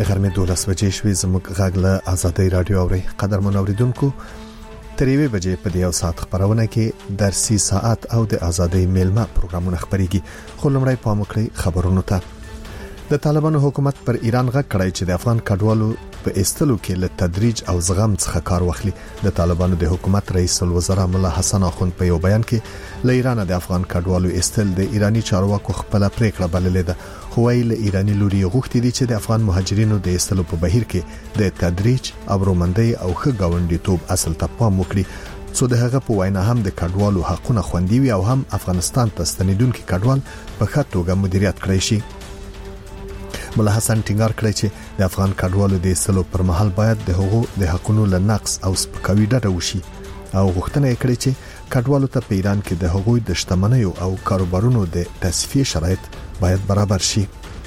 د غرمې 12 بجې شوې. زموږ غږ له آزادۍ رادیو اوري. قدرمن اوریدونکو، تر 1 بجې په دې یو ساعت خبرونه کې درسي ساعت او د آزادۍ میلمه پروګرامونه خبريږي. خو لمړی پام وکړئ خبرونو ته. د طالبانو حکومت پر ایران غږ کړی چې د افغان کډوالو په استلو کې له تدریج او زغم څخه کار واخلي. د طالبانو د حکومت رئیس الوزرا مولا حسن اخوند په یو بیان کې له ایران د افغان کډوالو استل د ایرانی چارواکو خپل پریکړه بللې ده. خو ویل ایرانی لوري غوښتي دي چې د افغان مهاجرینو د استلو په بهیر کې د تدریج او رومندۍ او ښه گاونډیتوب اصل ته پام وکړي، څو د هغه په وینا هم د کډوالو حقونه خوندي وي او هم افغانستان ته ستنیدونکو کډوال په ښه توګه مدیریت کړی شي. مولا حسن ټینګار کړی چې د افغان کډوالو د استلو پر مهال باید د حقوقو د حقونو له نقص او سپکاوي ډډه وشي او غوښتنه یې کړې چې کډوالو ته په ایران کې د حقوقو د شتمنیو او کاروبارونو د تصفیه شرایط باید برابر شي.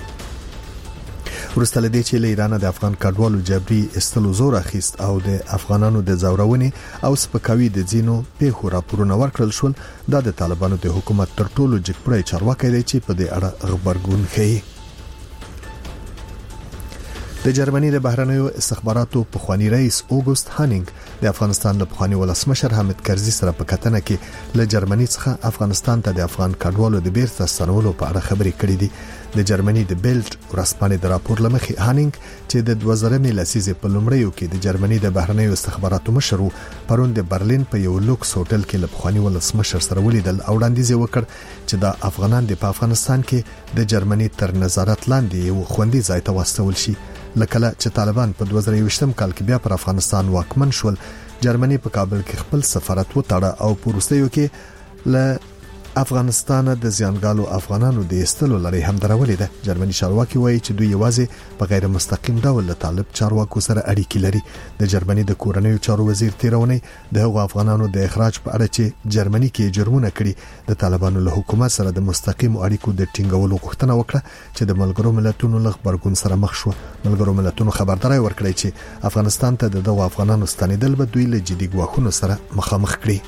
ورسته لدې چې له ایران د افغان کډوالو جبري استلو زور اخیست او د افغانانو د زورونې او سپکاوي د ځینو پیښو راپورونه ورکړل شول، دا د طالبانو د حکومت تر ټولو جګپړی چارواکي دی چې په دې اړه خبرګون ښيي. د جرمني د بهرنیو استخباراتو پخوانی رئیس اوګوست هانینګ د افغانستان له پخوانی ولسمشر حامد کرزي سره په کتنه کې له جرمني څخه افغانستان ته د افغان کډوالو د بیرته ستنولو په اړه خبرې کړې دي. د جرمني د بیلډ ورځپاڼې د راپور لمخې هانینګ چې د 2000 لسیزې په لومړیو کې د جرمني د بهرنیو استخباراتو مشر پرون د برلین په یو لوکس هوټل کې له پخوانی ولسمشر سره ولیدل او وړاندیز وکړ چې د افغانان د افغانستان کې د جرمني تر نظارت لاندې یو خوندي ځای ته واستول شي. لکه چې طالبان په 2020 کال کې بیا پر افغانستان واکمن شول، جرمني په کابل کې خپل سفارت وتاړه او په وروستیو کې له افغانستان د زیانګالو افغانانو د استلو لري هم درولې ده. جرمني چارواکي وایي چې دوی یوازې په غیر مستقیم ډول له طالب چارواکو سره اړیکې لري. د جرمني د کورنیو چارو وزیر تیرونی د هغو افغانانو د اخراج په اړه چې جرمني کې جرمونه کړي د طالبانو له حکومت سره د مستقیم اړیکو د ټینګولو غوښتنه وکړه چې د ملګرو ملتونو له خبرګون سره مخ شو. ملګرو ملتونو خبرداري ورکړه چې افغانستان ته دغه افغانانو ستنیدل به دوی له جدي ګواښونو سره مخامخ کړي.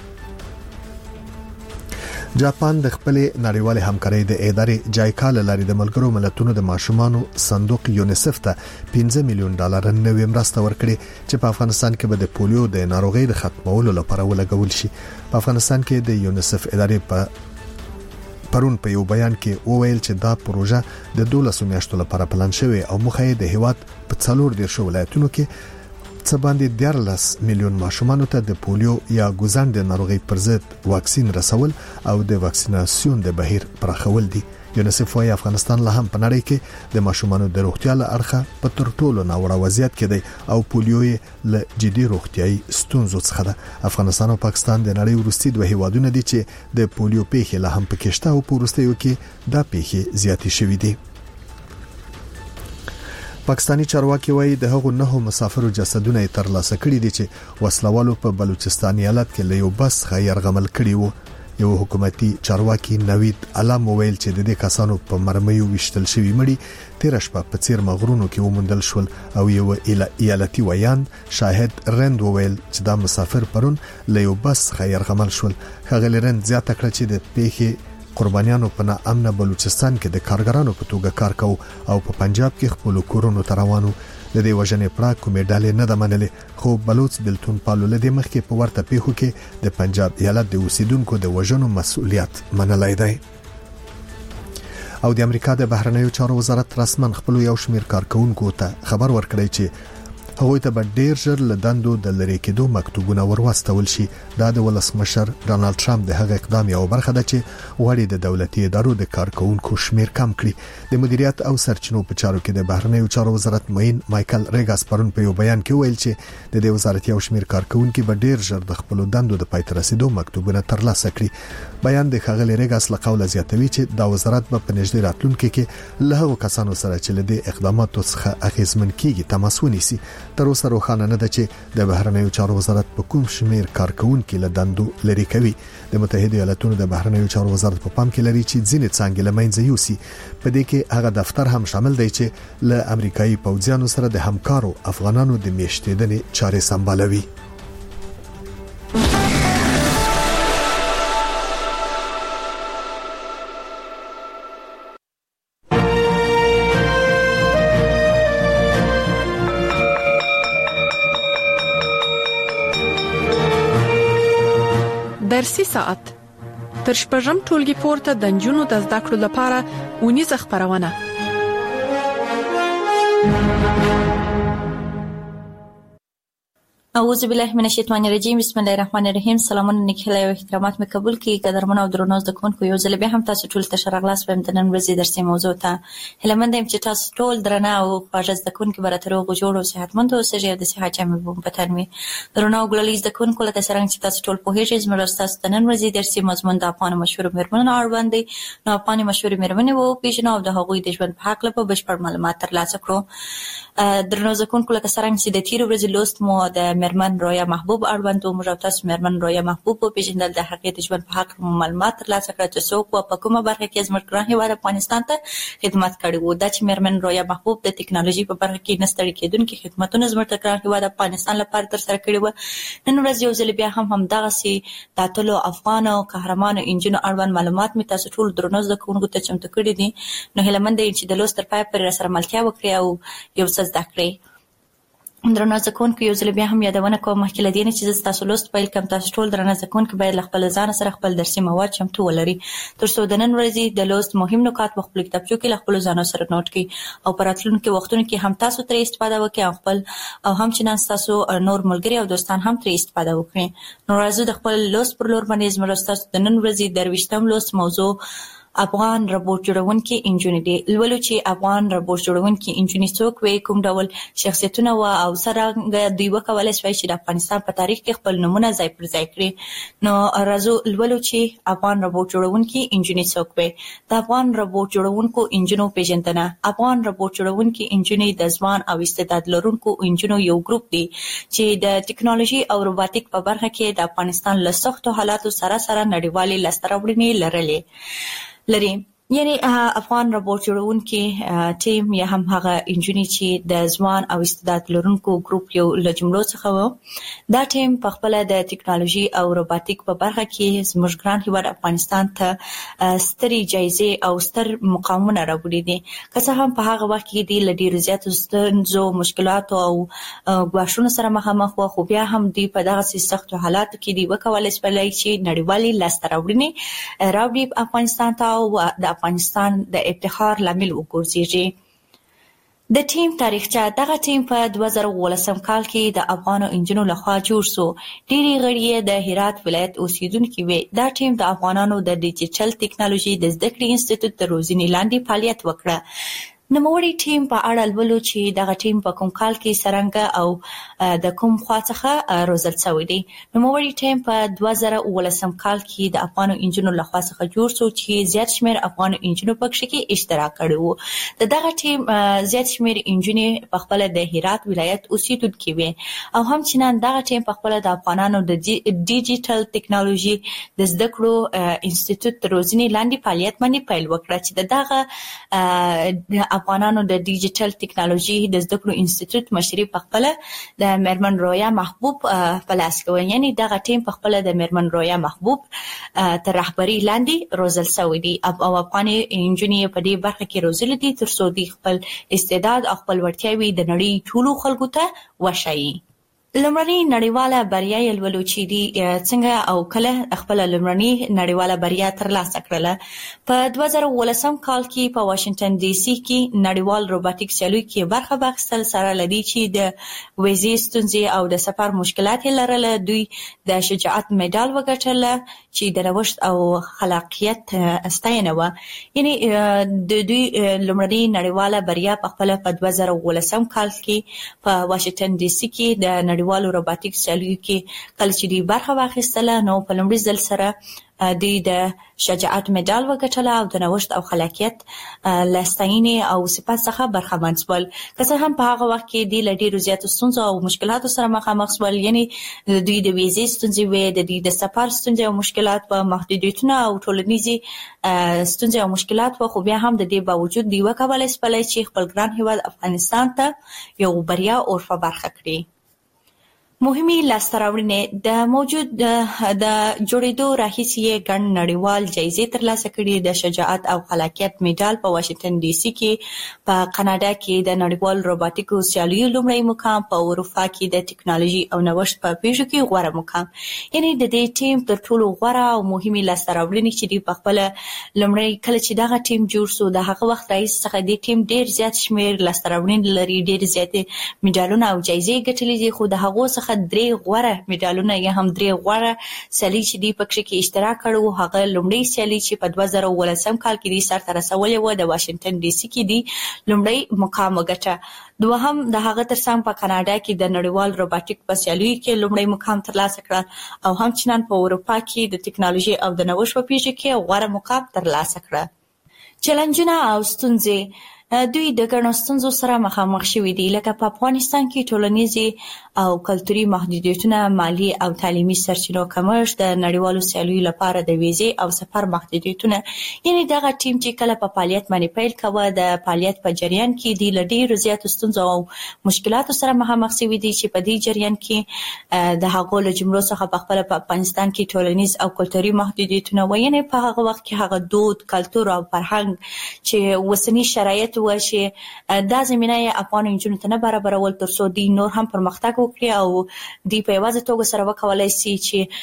جاپان د خپل نړیوال همکارۍ د ادارې جایکا لاري د ملګرو ملتونو د ماشومانو صندوق یونیسف ته $15 میلیون نوې مرسته ورکړي چې په افغانستان کې به د پولیو د ناروغۍ د ختمولو لپاره ولګول شي. په افغانستان کې د یونیسف ادارې پرون په یو بیان کې وویل چې دا پروژه د 12 میاشتو لپاره پلان شوی او مخه د هیواد په 14 ولایتونو کې څه باندې 14 میلیون ماشومان ته د پولیو یا ګوزند ناروغي پر ضد واکسین رسول او د واکسیناسیون د بهیر پراخول دي. یونیسف وايي افغانستان له هم په نړۍ کې د ماشومانو د روغتیا له اړخه په تر ټولو ناوړه وضعیت کې دی او پولیو له جدي روغتيایي ستونزو څخه ده. افغانستان او پاکستان د نړۍ وروستي دوه هیوادونه دي چې د پولیو پیښې له هم پکې شته او په وروستیو کې دا پیښې زیاتې شوې دي. پاکستانی چارواکي وایي د هغو 9 مسافرو جسدونه ترلاسه کړي دي چې وسلوالو په بلوچستان ایالت کې له یو بس غیرغمل کړي وو. یو حکومتي چارواکي نوید علام وویل چې د دې کسانو په مرمیو وشتل شوی مړي 13 شپه په څیر مغرونو کې ومندل شول او یو ایالتي ویان شاهد رند وویل چې دا مسافر پرون له یو بس غیرغمل شول. خغل رند زیاته کړ چې د پیښې قربانیانو په ناامن بلوچستان کې د کارګرانو په توګه کار کوي او په پنجاب کې خپل کورونو ته روانو. د دې وجنې پړه کومې ډالې نه د منلې، خو بلوچ بلتون پالو لدې مخکې په ورته پیښو کې د پنجاب ایالت د اوسیدونکو د وژنو مسؤلیت منلای دی. او د امریکا د بهرنیو چارو وزارت رسمن خپل یو شمیر کارکونکو ته خبر ورکړی چې هغوی ته به ډیر ژر له دندو د لری کېدو مکتوبونه ورواستول شي. دا د ولسمشر ډانلډ ټرمپ د هغه اقدام یو برخه ده چې غواړي د دولتي ادارو د کارکونکو شمیر کم کړي. د مدیریت او سرچینو په چارو کې د بهرنیو چارو وزارت معین مایکل ریګاس پرون په یو بیان کې ویل چې د دې وزارت یو شمیر کارکونکو به ډیر ژر د خپل دندو د پای ته رسیدو مکتوبونه ترلاسه کړي. بیان د خغل ریګاس له قوله زیاتوي چې دا وزارت به په نږدې راتلونکي کې له هغو کسانو سره چې له دې اقداماتو څخه اغیزمن کیږي تماس ونیسي. تر اوسه روښانه نه ده چې د بهرنیو چارو وزارت په کوم شمیر کارکونکو له دندو لري کوي. د متحده ایالاتونو د بهرنیو چارو وزارت په پام کې لري چې ځینې څنګه لمنځه یوسي. په دې کې هغه دفتر هم شامل دی چې له امریکایي پوځیانو سره د همکارو افغانانو د میشتېدنې چارې سمبالوي. درسي ساعت تر شپږم ټولګي پورته د نجونو د زده کړو لپاره ونیزه خبرونه. اعوذ بالله من الشیطان الرجیم. بسم الله الرحمن الرحیم. سلامونه نیکهیله او احترامات مې قبول کړئ. قدرمنو او درنو زده کوونکو، یو ځل بیا هم تاسو ټول ته ښه راغلاست وایم د نن ورځې درسي موضوع ته. هیله مند یم چې تاسو ټول درنه او خواږه زده کوونکي به راته روغ جوړ او صحتمند اوسئ او د صحت جامې به مو په تن وي. درنو او ګلالي زده کوونکو، لکه څرنګه چې تاسو ټول پوهېږئ، زموږ ستاسو د نن ورځې درسي مضمون د افغانو مشهورو مېرمنو اړوند دی. نو افغاني مشهورې مېرمنې وپېژنو او د هغوی د ژوند په هکله به بشپړ معلومات ترلاسه کړو. درنو زده کوونکو، لکه څرنګه چې د تېرې ورځې لوست مو د مېرمن رویا محبوب اړوند و، موږ او تاسو مېرمن رویا محبوب وپېژندل، د هغې د ژوند په هکله مو معلومات ترلاسه کړه چې څوک وه، په کومه برخه کې زموږ ګران هېواد افغانستان ته خدمت کړی و. دا چې مېرمن رویا محبوب د ټکنالوژي په برخه کې نه ستړي کېدونکي خدمتونه زموږ د ګران هېواد افغانستان لپاره ترسره کړي وه. نن ورځ یو ځل بیا هم همدغسې د اتلو افغانو قهرمانو نجونو اړوند معلومات مې تاسو ټولو درنو زده کوونکو ته چمتو کړي دي. نو هیله مند یم چې د لوست تر پایه پورې راسره ملتیا وکړئ او یو څه زده کړئ. درنو زده کوونکو، یو ځل بیا هم یادونه کوم مخکې له دې نه چې زه ستاسو لوست پیل کړم، تاسو ټول درنه زده کوونکي باید له خپل ځانه سره خپل درسي مواد چمتو ولري تر څو د نن ورځې د لوست مهم نکات په خپلو کتابچو کې له خپلو ځانو سره نوټ کړئ او په راتلونکو وختونو کې هم تاسو ترې استفاده وکړئ او خپل او همچنان ستاسو نور ملګري او دوستان هم ترې استفاده وکړي. نو راځو د خپل لوست پر لور باندې زموږ ستاسو د نن ورځې د 20م لوست موضوع افغان روبوټ جوړونکي انجونې دي. لولو چې افغان روبوټ جوړونکي انجونې څوک وي، کوم ډول شخصیتونه و او څرنګه دوی وکولای شوای چې د افغانستان په تاریخ کې خپل نومونه ځای پر ځای کړي. نو راځو لولو چې افغان روبوټ جوړونکي انجونې څوک وي. د افغان روبوټ جوړونکو انجونو پیژندنه. افغان روبوټ جوړونکي انجونې د ځوان او استعداد لرونکو انجونو یو ګروپ دی چې د ټکنالوژي او روبوټیک په برخه کې د افغانستان له سختو حالاتو سره نړیوالې لاسته راوړنې لري. یعنی افغان روبوټ جوړونکي ټیم یا هم هغه انجونې چې د ځوان او استعداد لرونکو ګروپ یو له جملو څخه و. دا ټیم په خپل د ټکنالوژي او روبوټیک په برخه کې زموږ ګران هېواد افغانستان ته سترې جایزې او ستر مقامونه راوړي دي. که څه هم په هغه وخت کې دوی له ډېرو زیاتو ستونزو، مشکلاتو او ګواښونو سره مخامخ وه، خو بیا هم دوی په دغسې سختو حالاتو کې دوی وکولی شولی چې نړیوالې لاسته راوړنې راوړي افغانستان ته او د افغانستان د افتخار لامل وګرځېږي. د ټیم تاریخچه. دغه ټیم په 2018 کال کې د افغانو انجونو لخوا جوړ شو. ډېری غړي یې د هرات ولایت اوسیدونکي وي. دا ټیم د افغانانو د ډیجیټل ټکنالوژي د زده کړې انسټیټیوټ د روزنې لاندې فعالیت وکړه. نوموړي ټیم په اړه لولو چې دغه ټیم په کوم کال کې څرنګه او د کوم خوا څخه روزل شوی دی. نوموړي ټیم په 2018 کال کې د افغانو انجونو لخوا څخه جوړ شو چې زیات شمېر افغانو انجونو پکې کې اشتراک کړی و. د دغه ټیم زیات شمېر انجونې په خپل د هرات ولایت اوسیدونکي وي او همچنان دغه ټیم په خپل د افغانانو د ډیجیټل ټکنالوژي د زده کړو انسټیټیوټ د روزنې لاندې فعالیت باندې پیل وکړه چې دغه افغانانو د ډیجیټل ټکنالوژي د زده کړو انسټیټیوټ مشري په خپل د مېرمن رویا محبوب په لاس کې و. یعنی دغه ټیم په خپل د مېرمن رویا محبوب تر رهبري لاندې روزل شوی دی او افغاني انجونې په دې برخه کې روزل دي تر څو دوی خپل استعداد او خپل وړتیاوې د نړۍ ټولو خلکو ته وښایي. لومړنۍ نړیواله بریا یې لولو چې دی څنګه او کله خپل لومړنۍ نړیواله بریا ترلاسه کړله. په 2018 کال کې په واشنگټن ډي سي کې نړیوال روبوټیک سیالۍ کې برخه واخیستل سره لدی چې د ویزې ستونزې او د سفر مشکلات یې لرله. دوی د شجاعت مډال وګټله چې د نوښت او خلاقیت ستاینه وه. یعنی د دوی لومړنۍ نړیواله بریا په خپل په 2018 کال کې په واشنگټن ډي سي کې د نړیوالو روبوټیک سیالیو کې کله چې دوی برخه واخیستله نو په لومړي ځل سره دوی د شجاعت مډال وګټله او د نوښت او خلاقیت له ستاینې او صفت څخه برخمن شول. که څه هم په هغه وخت کې دوی له ډېرو زیاتو ستونزو او مشکلاتو سره مخامخ شول. یعنی دوی د ویزې ستونزې وې، د دوی د سفر ستونزې او مشکلات وه، محدودیتونه او ټولنیزې ستونزې او مشکلات وه، خو بیا هم د دې باوجود دوی وکولی شولی چې خپل ګران هېواد افغانستان ته یو بریا او برخه کړي. مهمي لاستهراوړنې د موجود د جوړېدو راهیسې ګڼ نړیوال جایزې ترلاسه کړي. د شجاعت او خلاقیت میډال په واشنگټن ډي سي کې، په کاناډا کې د نړیوال روباټیکو سیالیو لومړی مقام، په اروپا کې د ټکنالوژي او نوښت په پیښو کې غوره مقام. یعنی د دې ټیم تر ټولو غوره او مهمي لاستهراوړنې چې دی په خپل لومړی کله چې دغه ټیم جوړ شو د هغه وخت راهیسې څخه د ټیم ډیر زیات شمیر لاستهراوړنې لري، ډیر زیات میډالونه او جایزې ګټلې دي، خو د هغو څخه 3 غوره میډالونه یا هم 3 غوره سیالي چې دی پکې کې اشتراک کړو. هغه لومړی سیالي چې په 2018 کال کې دی سرته رسولې و د واشنگټن ډي سي کې دی لومړی مقام وګټه. دوهم د هغه ترڅنګ په کاناډا کې د نړیوال روباټیک په سیالیو کې لومړی مقام ترلاسه کړ او همچنان په اروپا کې د ټکنالوژي او د نوښت په پیښو کې غوره مقام ترلاسه کړ. چیلنجونه او ستونزې دوی د ګڼو ستونزو سره مخامخ شوي دي، لکه په افغانستان کې ټولنیزې او کلتوري محدودیتونه، مالی او تعلیمي سرچینو کمښت، د نړیوالو سیالیو لپاره د ویزې او سفر محدودیتونه. یعنی دغه ټیم چې کله په فعالیت باندې پیل کوه د فعالیت په جریان کې دی له ډېرو زیاتو ستونزو او مشکلاتو سره مخامخ شوي دي چې په دې جریان کې د هغو له جملو څخه په خپله په افغانستان کې ټولنیز او کلتوري محدودیتونه و. یعنی په هغه وخت کې هغه دود، کلتور او فرهنګ چې اوسني شرایط و چې دا زمینه یې افغان نجونو ته نه برابرول تر څو دوی نور هم پرمختګ وکړي او دوی په یوازې توګه سره وکولای شي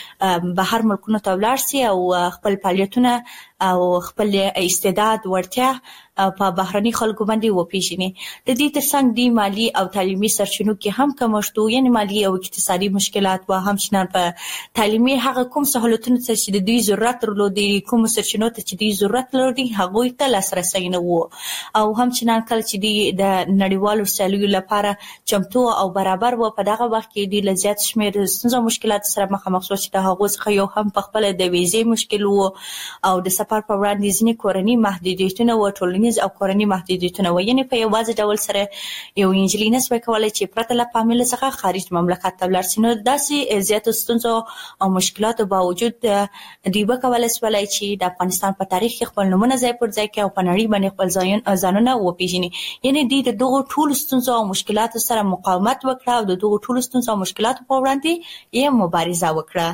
چې بهر ملکونو ته ولاړ شي او خپل فعالیتونه او خپل استعداد ورتیا په بهرني خلکو باندې وپیژني. د دې ترڅنګ دی مالی او تعلیمي سرچینو کې هم کمښت و، یعنی مالی او اقتصادي مشکلات و. همچنان په تعلیمي هغه کوم سهولتونه چې د دوی ضرورت درلود، کوم سرچینو ته چې دوی ضرورت لري هغوی ته لاسرسی نه و. او همچنان کله چې دوی د نړیوالو سیالیو لپاره چمتو او برابر و په دغه وخت کې دوی له زیات شمېر ستونزو مشکلات سره مخامخ شو چې د هغو څخه یو هم په خپله د ویزې مشکل و او د سفر په وړاندې ځینې کورني محدودیتونه و، ټولنیز او کورني محدودیتونه و. یعنی په یوازې ډول سره یو نجلۍ نشوای کولی چې پرته له فامیل څخه خارج مملکت ته ولاړ شي. نو داسې زیاتو ستونزو او مشکلاتو باوجود دوی وکولی شولی چې د افغانستان په تاریخ کې خپل نومونه ځای پر ځای کړي او په نړۍ باندې خپل ځانونه وپیژني. یعنی دوی د دغو ټولو ستونزو او مشکلاتو سره مقاومت وکړه او د دغو ټولو ستونزو او مشکلاتو په وړاندې یې مبارزه وکړه.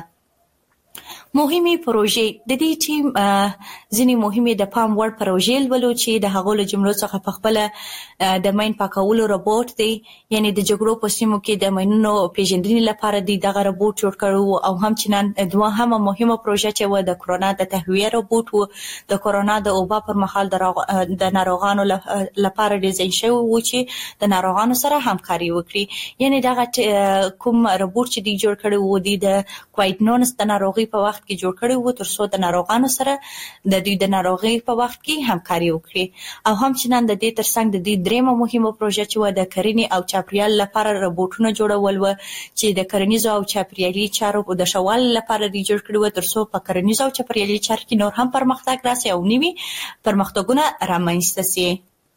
مهمي پروژې د دې ټیم ځینې مهمې د پام وړ پروژې لولو چې د هغو له جملو څخه په خپله د ماین پاکولو روبوټ دی. یعنی د جګړو په سیمو کې د ماینونو پیژندنې لپاره دی دغه روبوټ جوړ کړی او همچنان دوهمه مهمه پروژه چې و د کرونا د تهویه روبوټ و. د کرونا د وبا پر مهال د ناروغانو لپاره ډیزاین شوی و چې د ناروغانو سره همکاري وکړي. یعنی دغه کوم روبوټ چې دی جوړ کړی و دی د کووید-19 د ناروغۍ په وخت کې جوړ کړی و تر څو د ناروغانو سره د دوی د ناروغۍ په وخت کې همکاري وکړي. او همچنان د دې ترڅنګ د دې درېمه مهمه پروژه چې و د کرنې او چاپیریال لپاره روبوټونه جوړول و چې د کرنیزو او چاپیریالي چارو د ښه والي لپاره دوی جوړ کړي و تر څو په کرنیزو او چاپیریالي چارو کې نور هم پرمختګ راسي او نوي پرمختګونه رامنځته سي.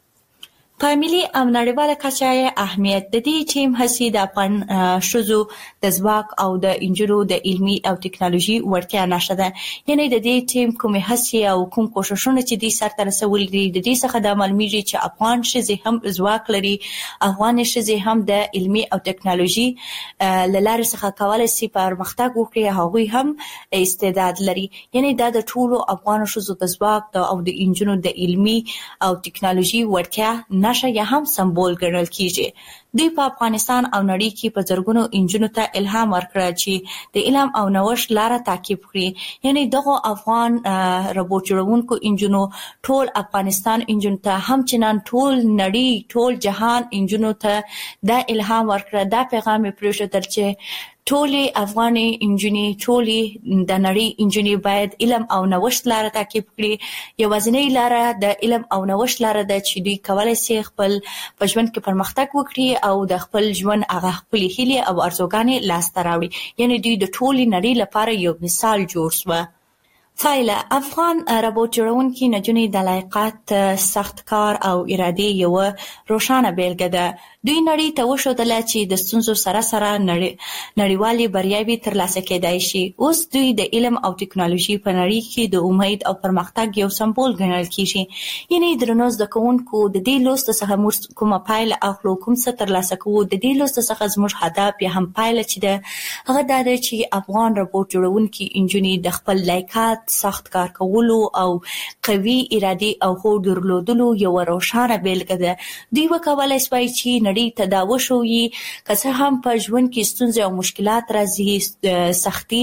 په ملي او نړیواله کچه یې اهمیت د دې ټیم هڅې د افغان ښځو د ځواک او د نجونو د علمي او ټکنالوژي وړتیا نښه ده. یعنی د دې ټیم کومې هڅې او کوم کوښښونه چې دوی سرته رسولي دي د دې څخه دا معلومیږي چې افغان ښځې هم ځواک لري، افغان ښځې هم د علمي او ټکنالوژي له لارې څخه کولی شي پرمختګ وکړي، هغوی هم استعداد لري. یعنی دا د ټولو افغان ښځو د ځواک او د نجونو د علمي او ټکنالوژي وړتیا نشه یا هم سمبول ګڼل کیږي. دوی په افغانستان او نړۍ کې په زرګونو انجونو ته الهام ورکړ چې د علم او نوښت لاره تعقیب کړي. یعنی دغه افغان روبوټ جوړونکو انجونو ټول افغانستان انجونو ته همچنان ټول نړۍ ټول جهان انجونو ته دا الهام ورکړ، دا پیغام یې پرېښودل چې ټولې افغاني انجونې ټولې د نړۍ انجونې باید علم او نوښت لاره تعقیب کړي. یوازینۍ لاره د علم او نوښت لاره ده چې دوی کولی شي خپل په ژوند کې پرمختګ وکړي او د خپل ژوند هغه خپلې هیلې او ارزوګانې لاسته راوړي. یعنی دوی د ټولې نړۍ لپاره یو مثال جوړ شوه. فایله افغان ربوټ جوړونکي نجونې د لایقت، سخت کار او ارادې یو روښانه بیلګه ده. دوی نړۍ ته وښودله چې د ستونزو سره سره نړیوالې بریاوې ترلاسه کېدای شي. اوس دوی د علم او ټکنالوژي په نړۍ کې د امید او پرمختګ یو سمبول ګڼل کیږي. یعنی درنو زده کوونکو د دې لوست څخه موږ کومه پایله اخلو، کوم څه ترلاسه کوو. د دې لوست څخه زموږ هدف یا هم پایله چې ده هغه دا ده چې افغان ربوټ جوړونکي نجونې د خپل لایقت، سخت کار کولو او قوي ارادې او هوډ درلودلو یو روښانه بیلګه ده. دوی وکولای شي چې نړۍ ته دا وښوي که څه هم په ژوند کې ستونزې او مشکلات راځي، سختي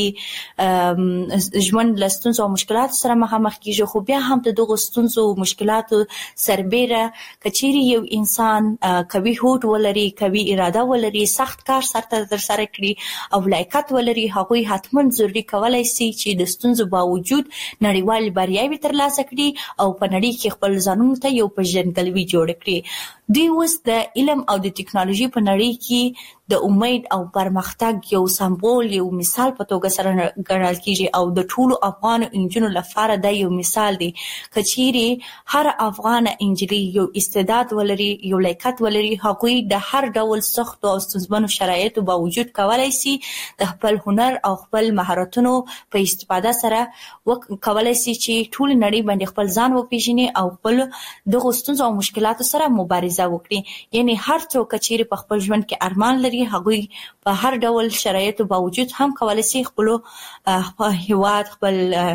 راځي، ژوند له ستونزو او مشکلاتو سره مخامخ کیږي، خو بیا هم د دغو ستونزو او مشکلاتو سربیره که چیرې یو انسان قوي هوډ ولري، قوي اراده ولري، سخت کار سرته ترسره کړي او لایقت ولري، هغوی حتما ضروري کولای شي چې د ستونزو باوجود نړیوال بریاوې ترلاسه کړي او په نړۍ کې خپل ځانونو ته یو پیژندګلوي جوړ کړي. دوی اوس د علم او د ټکنالوژي په نړۍ کې د امید او پرمختګ یو سمبول، یو مثال په توګه سره ګڼل کیږي او د ټولو افغان انجونو لپاره دا یو مثال دی. که چیرې هر افغان انجلۍ یو استعداد ولري، یو لایقت ولري، هغوی د هر ډول سختو او ستونزمنو شرایطو باوجود کولای شي د خپل هنر او خپل مهارتونو په استفاده سره کولای شي چې ټول نړۍ باندې خپل ځان وپیژني او خپل دغه ستونزو او مشکلاتو سره مبارزه وکړي. یعنی هر څوک چې په خپل ژوند کې ارمان لري، هغوی په هر ډول شرایطو باوجود هم کولای شي خپل هیواد، خپل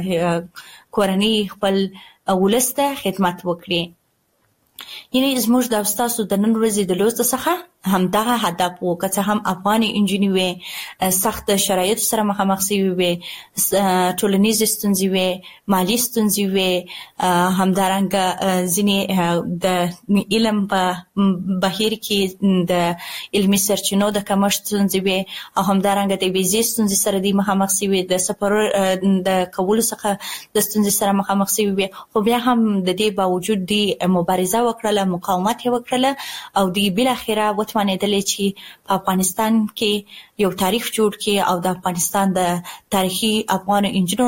کورنۍ، خپل ولس ته خدمت وکړي. یعنی زموږ د تاسو د نن ورځې د لوست څخه همدغه هدف وو. که څه هم افغاني انجونې وې، سخت شرایطو سره مخامخ شوي وې، ټولنیزې ستونزې وې، مالي ستونزې وې، همدارنګه ځینې د علم په بهیر کې د علمي سرچینو د کمښت ستونزې وې او همدارنګه د ویزې ستونزې سره دوی مخامخ شوي، د سفر د کولو څخه د ستونزې سره مخامخ شوي وې، خو بیا هم د دې باوجود دوی مبارزه وکړله، مقاومت یې وکړله او دوی بالاخره وتوانېدلې چې په افغانستان کې یو تاریخ جوړ کړي او د افغانستان د تاریخي افغان انجونو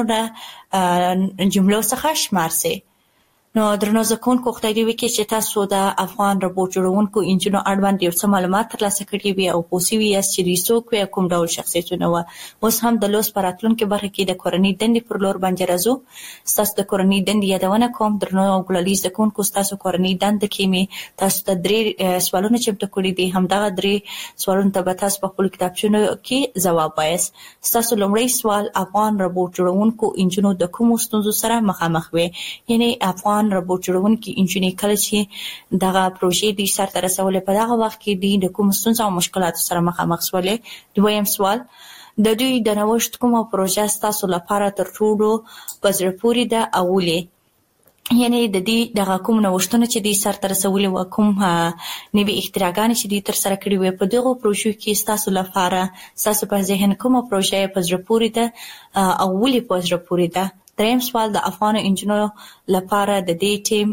د جملو څخه شمار شي. نو درنو زده کوونکو، خدای دې وکړي چې تاسو د افغان ربوټ جوړونکو انجونو اړوند یو څه معلومات ترلاسه کړي وي او پوه شوي یاست چې دوی څوک وي او کوم ډول شخصیتونه وو. اوس هم د لوست په راتلونکې برخه کې د کورنۍ دندې پر لور باندې راځو. ستاسو د کورنۍ دندې یادونه کوم. درنو او ګلالي زده کوونکو، ستاسو کورنۍ دنده کې مې تاسو ته 3 سوالونه چمتو کړي دي. همدغه 3 سوالونو ته به تاسو په خپلو کتابچونو کې ځواب وایاست. ستاسو لومړی سوال: افغان ربوټ جوړونکو انجونو د کومو ستونزو سره مخامخ وي؟ یعنی افغان ربوټ جوړونکي انجونې کله چې دغه پروژې دوی سرته رسولې، په دغه وخت کې دوی د کومو ستونزو او مشکلاتو سره مخامخ شولې. دویم سوال: د دوی د نوښت کومه پروژه ستاسو لپاره تر ټولو په زړه پورې ده او ولې؟ یعنی د دې دغه کوم نوښتونه چې دوی سرته رسولي وو، کوم نوي اختراعګانې چې دوی ترسره کړي وي، په دغو پروژو کې ستاسو لپاره ستاسو په ذهن کومه پروژه په زړه پورې ده او ولې په زړه پورې ده؟ دریم سوال: د افغان انجونو لپاره د دې ټیم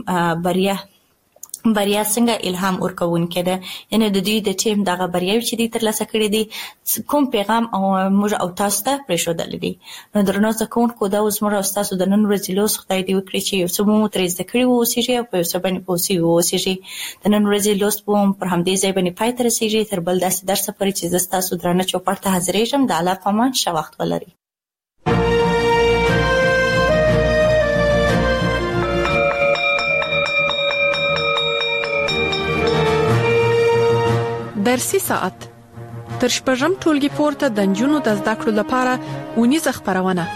بریا څنګه الهام ورکوونکې ده؟ یعنی د دوی د ټیم دغه بریاوې چې دوی ترلاسه کړي دي، کوم پیغام موږ او تاسو ته پرېښودلی دي؟ نو درنو زده کوونکو، دا اوس موږ او ستاسو د نن ورځې لوست خدای دې وکړي چې یو څه مو ترې زده کړي واوسېږي او په یو څه باندې پوه شوي واوسېږي. د نن ورځې لوست به هم پر همدې ځای باندې پای ته رسېږي. تر بل داسې درسه پورې چې زه ستاسو درانه چوپړ ته حاضرېږم. د الله په امان، ښه وخت ولرئ. درسي ساعت تر شپږم ټولګي پورته د نجونو د زده کړو لپاره اونیزه خبرونه.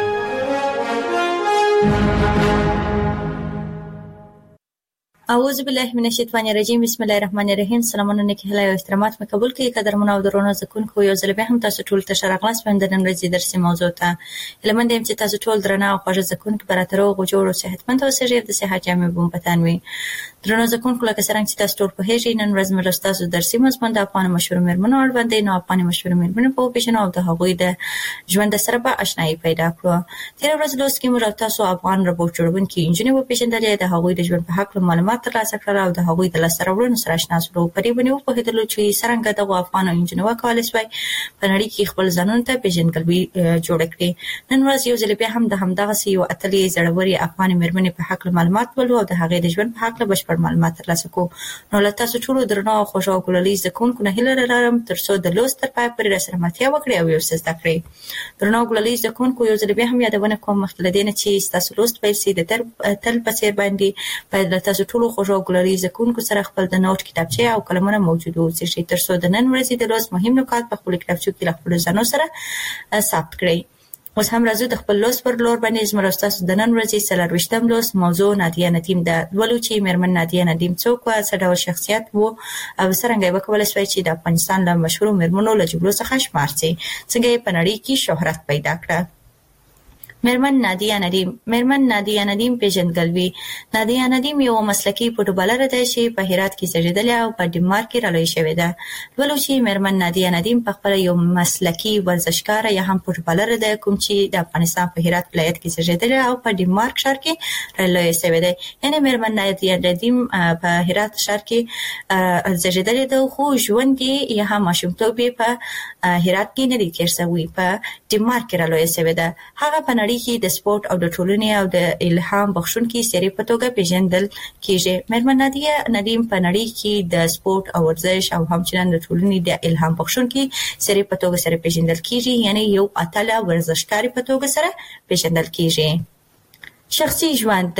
اعوذ بالله من الشیطان الرجیم. بسم الله الرحمن الرحیم. سلامونه نیکی هیله او احترامات مې قبول کړئ. قدرمنو او درنو زده کوونکو، یو ځل بیا هم تاسو ټول ته ښه راغلاست په د نن ورځې درسي موضوع ته. هیله مند یم چې تاسو ټول درنه او خوږ زده کوونکي به راته روغ جوړ او صحتمند اوسئ او د صحت جامې به مو په تن وي. درنو زده کوونکو، لکه څرنګه چې تاسو ټول پوهیږئ، نن ورځ موږ ستاسو درسي مضمون د افغان مشهورو میرمنو اړوند دی. نو افغان مشهورو میرمنې په وپېژنو او د هغوی د ژوند سره به اشنایي پیدا کړو. تېره ورځ لوست کې موږ او تاسو افغان ربوټ جوړونکي انجونې وپېژندلې، د هغوی د ژوند په هکله معلومات معلومات ترلاسه کړل او د هغوی د لاسته راوړنو سره آشنا شو. په دې باندې وپوهېدلو چې څرنګه دغه افغان انجنونو وکولای شوای په نړۍ کې خپل ځانونه ته پیژندګلوي جوړ کړي. نن ورځ یو ځل بیا هم د همدغه یو اتلې زړورې افغان مېرمنې په حق معلومات ولو او د هغې د ژوند په حق بشپړ معلومات ترلاسه کوو. نو له تاسو ټولو درنو او خوږو او ګلالي زده کوونکو نه هیله لرم ترڅو د لوست تر پای پورې راسره ملتیا وکړئ او یو څه زده کړئ. درنو ګلالي زده کوونکو یو ځل بیا هم یادونه کوم مخکې له دې نه چې ستاسو لوست پیل شي د تل په څېر باندې باید له تاسو ټولو خوږو او ګلالي زده کوونکو سره خپل د نوټ کتابچې او قلمونه موجود واوسي ترڅو د نن ورځې د لوست مهم نکات په خپلو کتابچو کې له خپلو ځانو سره ثبت کړئ. اوس هم راځو د خپل لوست پر لور باندې زموږ ستاسو د نن ورځې 24 لوست موضوع نادیه ندیم ده. ولو چې مېرمن نادیه ندیم څوک وه، څه ډول شخصیت و او څرنګه یې وکولی شوای چې د افغانستان له مشهورو مېرمنو له جملو څخه شمار شي، څنګه یې په نړۍ کې شهرت پیدا کړه. مېرمن نادیه ندیم پیژندګلوي. نادیه ندیم یو مسلکي فوټبالره ده چې په هرات کې زیږېدلې او په ډنمارک کې رالویه شوې ده. ولو چې مېرمن نادیه ندیم پخپله یو مسلکي ورزشکاره یا هم فوټبالره ده کوم چې د افغانستان په هرات ولایت کې زیږېدلې او په ډنمارک ښار کې رالویه شوې ده. یعنې مېرمن نادیه ندیم په هرات ښار کې زیږېدلې ده خو ژوند یې یا هم ماشومتوب یې په هرات کې نه دی تېر شوی، په ډنمارک کې رالویه شوې ده. هغه په نړۍ کې د سپورت او د ټولنې او د الهام بخښونکي څېرې په توګه پیژندل کېږي. مېرمن نادیه ندیم په نړۍ کې د سپورت او ورزش او همچنان د ټولنې د الهام بخښونکي څېرې په توګه سره پیژندل کېږي، یعنې یو اتله ورزشکارې په توګه سره پیژندل کېږي. شخصي ژوند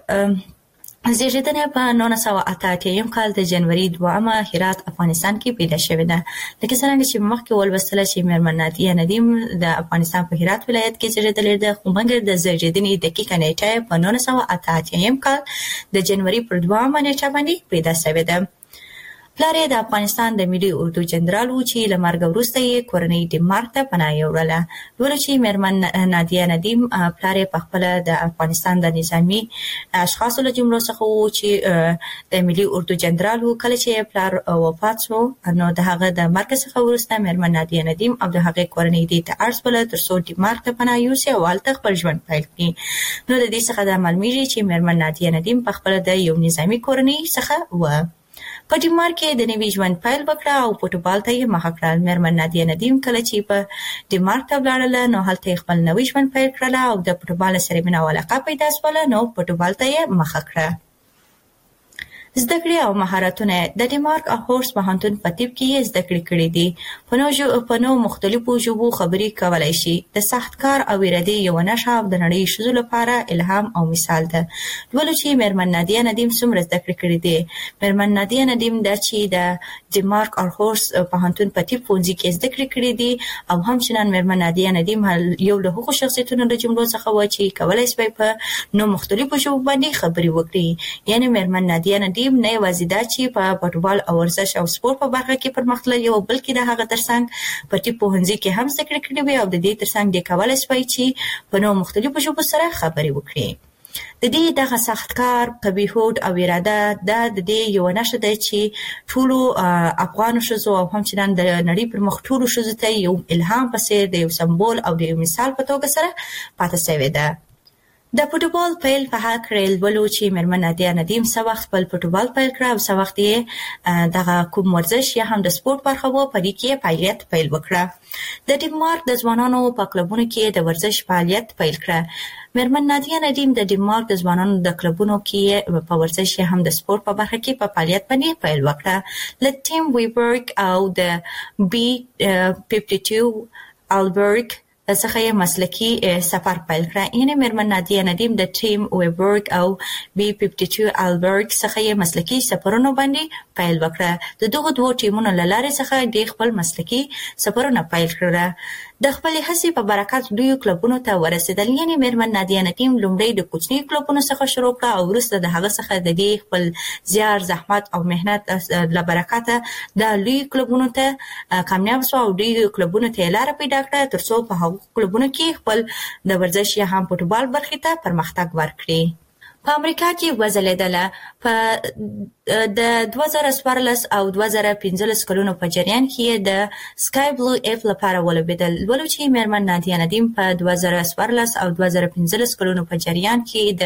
زیږېدنه په 1988 کال د جنوري 2 هرات افغانستان کې پیدا شوې ده. لکه څرنګه چې مخکې ولوستله چې مېرمن نادیه ندیم د افغانستان په هرات ولایت کې زیږېدلې ده، خو مګر د زیږېدنې دقیقه نیټه په 1988 کال د جنوري پر 2 نیټه باندې پیدا شوې ده. پلار یې د افغانستان د ملي اردو جنرال و چې له مرګ وروسته یې کورنۍ ډنمارک ته پناه یوړله. ولو چې مېرمن نادیه ندیم پلار یې پخپله د افغانستان د نظامي اشخاصو له جملو څخه و چې د ملي اردو جنرال و. کله چې پلار وفات شو نو د هغه د مرګ څخه وروسته مېرمن نادیه ندیم او د هغې کورنۍ دې ته اړ شوله ترڅو ډنمارک ته پناه یوسي او هلته خپل ژوند پیل کړي. نو د دې څخه دا معلومیږي چې مېرمن نادیه ندیم پخپله د یو نظامي کورنۍ څخه وه. په ډنمارک کې د نوي ژوند پیل وکړه او فوټبال ته یې مخه کړه. مېرمن نادیه ندیم کله چې په ډنمارک ته ولاړله نو هلته یې خپل نوی ژوند پیل کړله او د فوټبال سره مینه او علاقه پیدا شوله، نو فوټبال ته یې مخه کړه. زده کړې او مهارتونه د ډنمارک هورس پوهنتون په طب کې یې زده کړې کړې دي. په نو مختلفو ژبو خبرې کولی شي. د سخت کار او ارادې یوه نښه او د نړۍ ښځو لپاره الهام او مثال ده. ولو چې مېرمن نادیه ندیم څومره زده کړې کړې دي. مېرمن نادیه ندیم ده چې د ډنمارک هورس پوهنتون په طب پوهنځي کې زده کړې کړې دي او همچنان مېرمن نادیه ندیم یو له هغو شخصیتونو له جملو څخه وه چې کولی شوی په نو مختلفو ژبو باندې خبرې وکړي. یعنې مېرمن نادیه ندیم نه یوازې دا چې په فوټبال او ورزش او سپورت په برخه کې پرمختللې وه، بلکې د هغه ترڅنګ په طب پوهنځي کې هم زده کړې کړې وې او د دې ترڅنګ دې کولی شوی چې په نو مختلفو ژبو سره خبرې وکړي. د دې دغه سخت کار، قوي هوډ او اراده دا د دې یوه نښه ده چې ټولو افغانو ښځو او همچنان د نړۍ پر مخ ټولو ښځو ته یو الهام په څېر د یو سمبول او د یو مثال په توګه سره پاتې شوې ده. د فوټبال پیل په هکله ولو چې مېرمن نادیه ندیم څه وخت خپل فوټبال پیل کړه او څه وخت یې دغه کوم ورزش یا هم د سپورت برخه وه په دې کې یې فعالیت پیل وکړه. د ډنمارک د ځوانانو په کلبونو کې د ورزش فعالیت پیل کړه. مېرمن نادیه ندیم د ډنمارک د ځوانانو د کلبونو کې په ورزش یا هم د سپورت په برخه کې په فعالیت باندې پیل وکړه. له ټیم ویبرګ او د B52 البرګ څخه یې مسلکي سفر پیل کړه. یعنې مېرمن نادیه ندیم د ټیم ویبرګ او B52 البرګ څخه یې مسلکي سفرونو باندې پیل وکړه. د دغو دوو ټیمونو له لارې څخه دې خپل مسلکي سفرونه پیل کړه. د خپلې هڅې په برکت لویو کلبونو ته ورسېدل. یعنې مېرمن نادیه ندیم لومړی د کوچنیو کلبونو څخه شروع کړه او وروسته د هغه څخه د دې خپل زیار، زحمت او محنت له برکته د لویو کلبونو ته کامیاب شوه او لویو کلبونو ته یې لاره پیدا کړه ترڅو په هغو کلبونو کې خپل د ورزش یا هم فوټبال برخې ته پرمختګ ورکړي. په امریکا کې وځلیدله. په د 2014 او 2015 کلونو په جریان کې د سکای بلو اپ لپاره ولوبېدل. ولو چې میرمن نادیه ندیم په 2014 او 2015 کلونو په جریان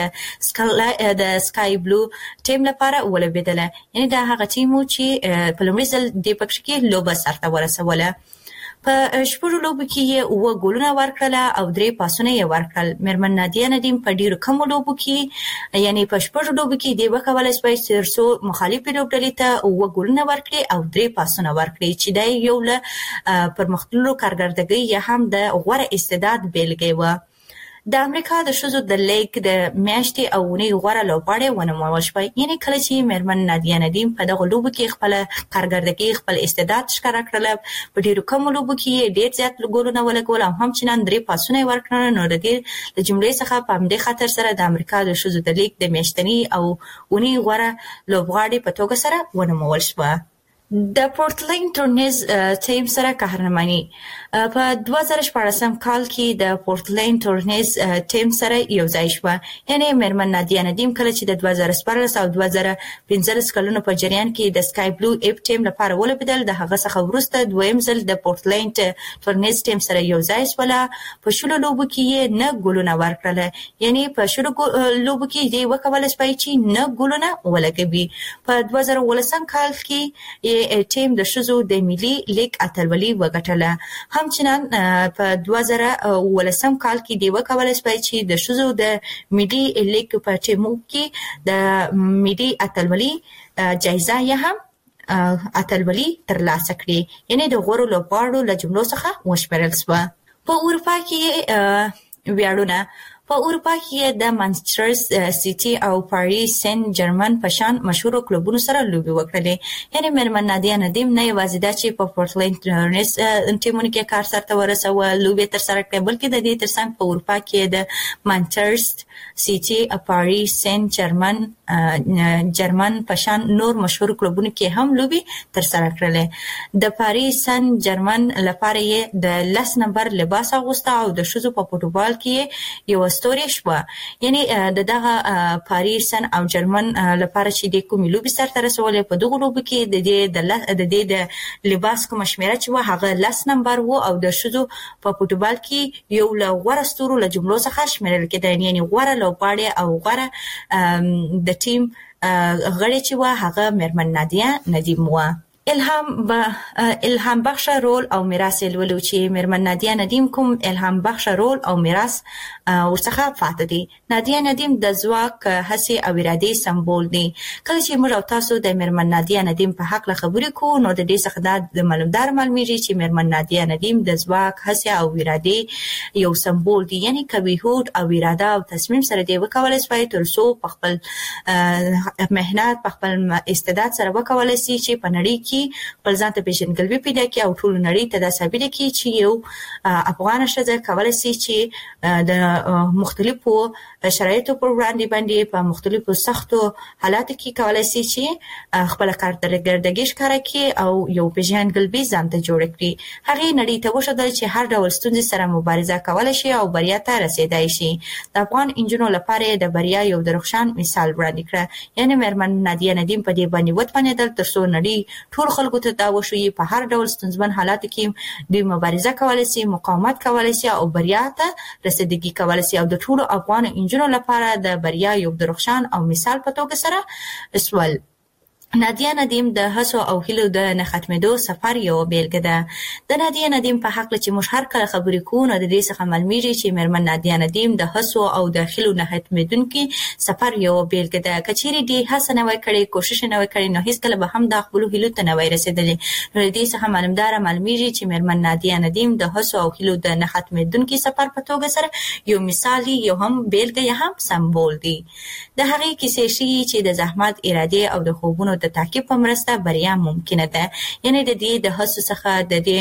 کې د سکای بلو ټیم لپاره ولوبېدله، یعنی دا هغه ټیم چې په لومړي ځل د پکښ کې لوبه سرته ورسوله. په شپږ لوبو کې 9 ګولونه ورکړل او 3 پاسونه یې ورکړل. میرمن نادیه ندیم په ډیرو کم لوبو کې، یعنی په شپږ لوبو کې د وکولای شوی ترڅو مخالفې لوبډلې ته 9 ګولونه ورکړي او 3 پاسونه ورکړي، چې دا یو له پرمختللو کارګردګۍ یا هم د غوره استعداد بیلګې و. د امریکا د ښځو د لیګ د میاشتې او اونۍ غوره لوبغاړې ونومول شوه، یعنی کله چې میرمن نادیه ندیم په دغه لوبو کې خپل کارګردګي خپل استعداد ښکاره کړل. په ډیرو کم لوبو کې ډیر زیات ګولونه ولګول او همچنان 3 پاسونه ورکړل. نو د دې د جملې څخه په همدې خاطر سره د امریکا د ښځو د لیګ د میاشتنی او اونۍ غوره لوبغاړې په توګه سره ونومول شوه. د پورټلند تورنیز ټیم سره قهرماني. په 2014 کال کې د پورټلند تورنیز ټیم سره یو ځای شوه، یعنی میرمن نادیه ندیم کله چې د 2014 او 2015 کلونو په جریان کې د سکای بلو اپ ټیم لپاره ولوبېدل، د هغه څخه وروسته دویم ځل د پورټلند تورنیز ټیم سره یو ځای شوله. په شلو لوبو کې یې 9 ګولونه ورکړل، یعنی په شلو لوبو کې یې وکولای شوی چې 9 ګولونه ولګوي. په 2018 کال کې ټیم د ښځو د ملي لیګ اتلولي وګټله. همچنان په 2018 کال کې دی وکولای شوی چې د ښځو د ملي لیګ په ټیمو کې د ملي اتلولي جایزه یې هم اتلولي ترلاسه کړي، یعنی د غوره لوبغاړو له جملو څخه وشمېرل شوه. په اروپا کې ویاړونه. په اروپا کې د مانچستر سیټي او پاریس سن جرمن په شان مشهور کلوبونو سره لوبي وکړلې، یعنی میرمن نادیه ندیم نه یوازې دا چې په پورټلند تورنیز ټیمونو کې کار سرته ورسوه، لوبي تر سره کړې، بلکې د دې ترڅنګ په اروپا کې د مانچستر سیټي او پاریس سن جرمن په شان نور مشهور کلوبونو کې هم لوبي تر سره کړلې. د پاریس سن جرمن لپاره یې د 10 نمبر لباس اغوسته او د شوزو په فوټبال کې یو ستوري شوه، یعنی د دغه پاریس سن او جرمن لپاره چې د کومې لوبي سرته رسولې، په دغه لوبو کې د دې د لباس کوم شمیره چې و هغه 10 نمبر و او د شوزو په فوټبال کې یو له غوره ستورو له جملو څخه شمیرل کېده، یعنی غوره لوبغاړې او غوره د ټیم غړي چې و هغه میرمن نادیه ندیم و. الهام بخش رول او میراث ولولو چې میرمن نادیه ندیم کوم الهام بخش رول او میراث ورڅخه فاتح دي. نادیه ندیم د ځواک، هڅې او ارادې سمبول دي. کله چې موږ او تاسو د میرمن نادیه ندیم په حق خبرې کوو، نو د دې څخه د معلومیږي چې میرمن نادیه ندیم د ځواک، هڅې او ارادې یو سمبول دي، یعنی کوي هوډ او اراده او تصمیم سره دی وکولای شي ترڅو په خپل مهنت، په خپل استعداد سره وکولای شي چې په نړۍ کې خپل ځان ته پیژندګلوي پیدا کړي او ټول نړۍ ته دا ثابت کړي چې یو افغان ښځه کولای شي چې د مختلفو شرایطو پر وړاندې په مختلفو سختو حالاتو کې کولای شي چې خپل کارګردګي ښکاره کړي او یو پیژندګلوي ځان ته جوړ کړي. هغه نړۍ ته وښودل چې هر ډول ستونزې سره مبارزه کولای شي او بریا ته رسیدای شي. د افغان انجونو لپاره د بریا یو درخشان مثال وړاندې کړ، یعنی میرمن نادیه ندیم په دې باندې وتوانېدل ترڅو نړۍ ټول خلکو ته دا وښيي په هر ډول ستونزمن حالاتو کې دوی مبارزه کولای شي، مقاومت کولای شي او بریا ته رسیدګي کولای شي، او د ټولو افغان انجونو لپاره د بریا یو درخشان او مثال په توګه سره اسول. نادیه ندیم د هڅو او هیلو د نه ختمېدو سفر یو بیلګه ده. د نادیه ندیم په حق چې موږ هر کله خبرې کوو، نو د دې څخه معلومیږي چې میرمن نادیه ندیم د هڅو او د هیلو نه ختمېدونکي سفر یو بیلګه ده. که چیرې دې هڅه نه وای کړې، کوشش نه وای کړې، نو هیڅکله به هم د خپلو هیلو ته نه وای رسېدلې. نو د دې څخه معلومیږي چې میرمن نادیه ندیم د هڅو او هیلو د نه ختمېدونکي سفر په توګه سره یو مثال دی، یو هم بیلګه، یا هم سمبول دی. د هغې کیسې ښیي چې د زحمت، ارادې او د خوبونو د تعقیب په مرسته بریا ممکنه ده. یعنی د دې د هڅو څخه، د دې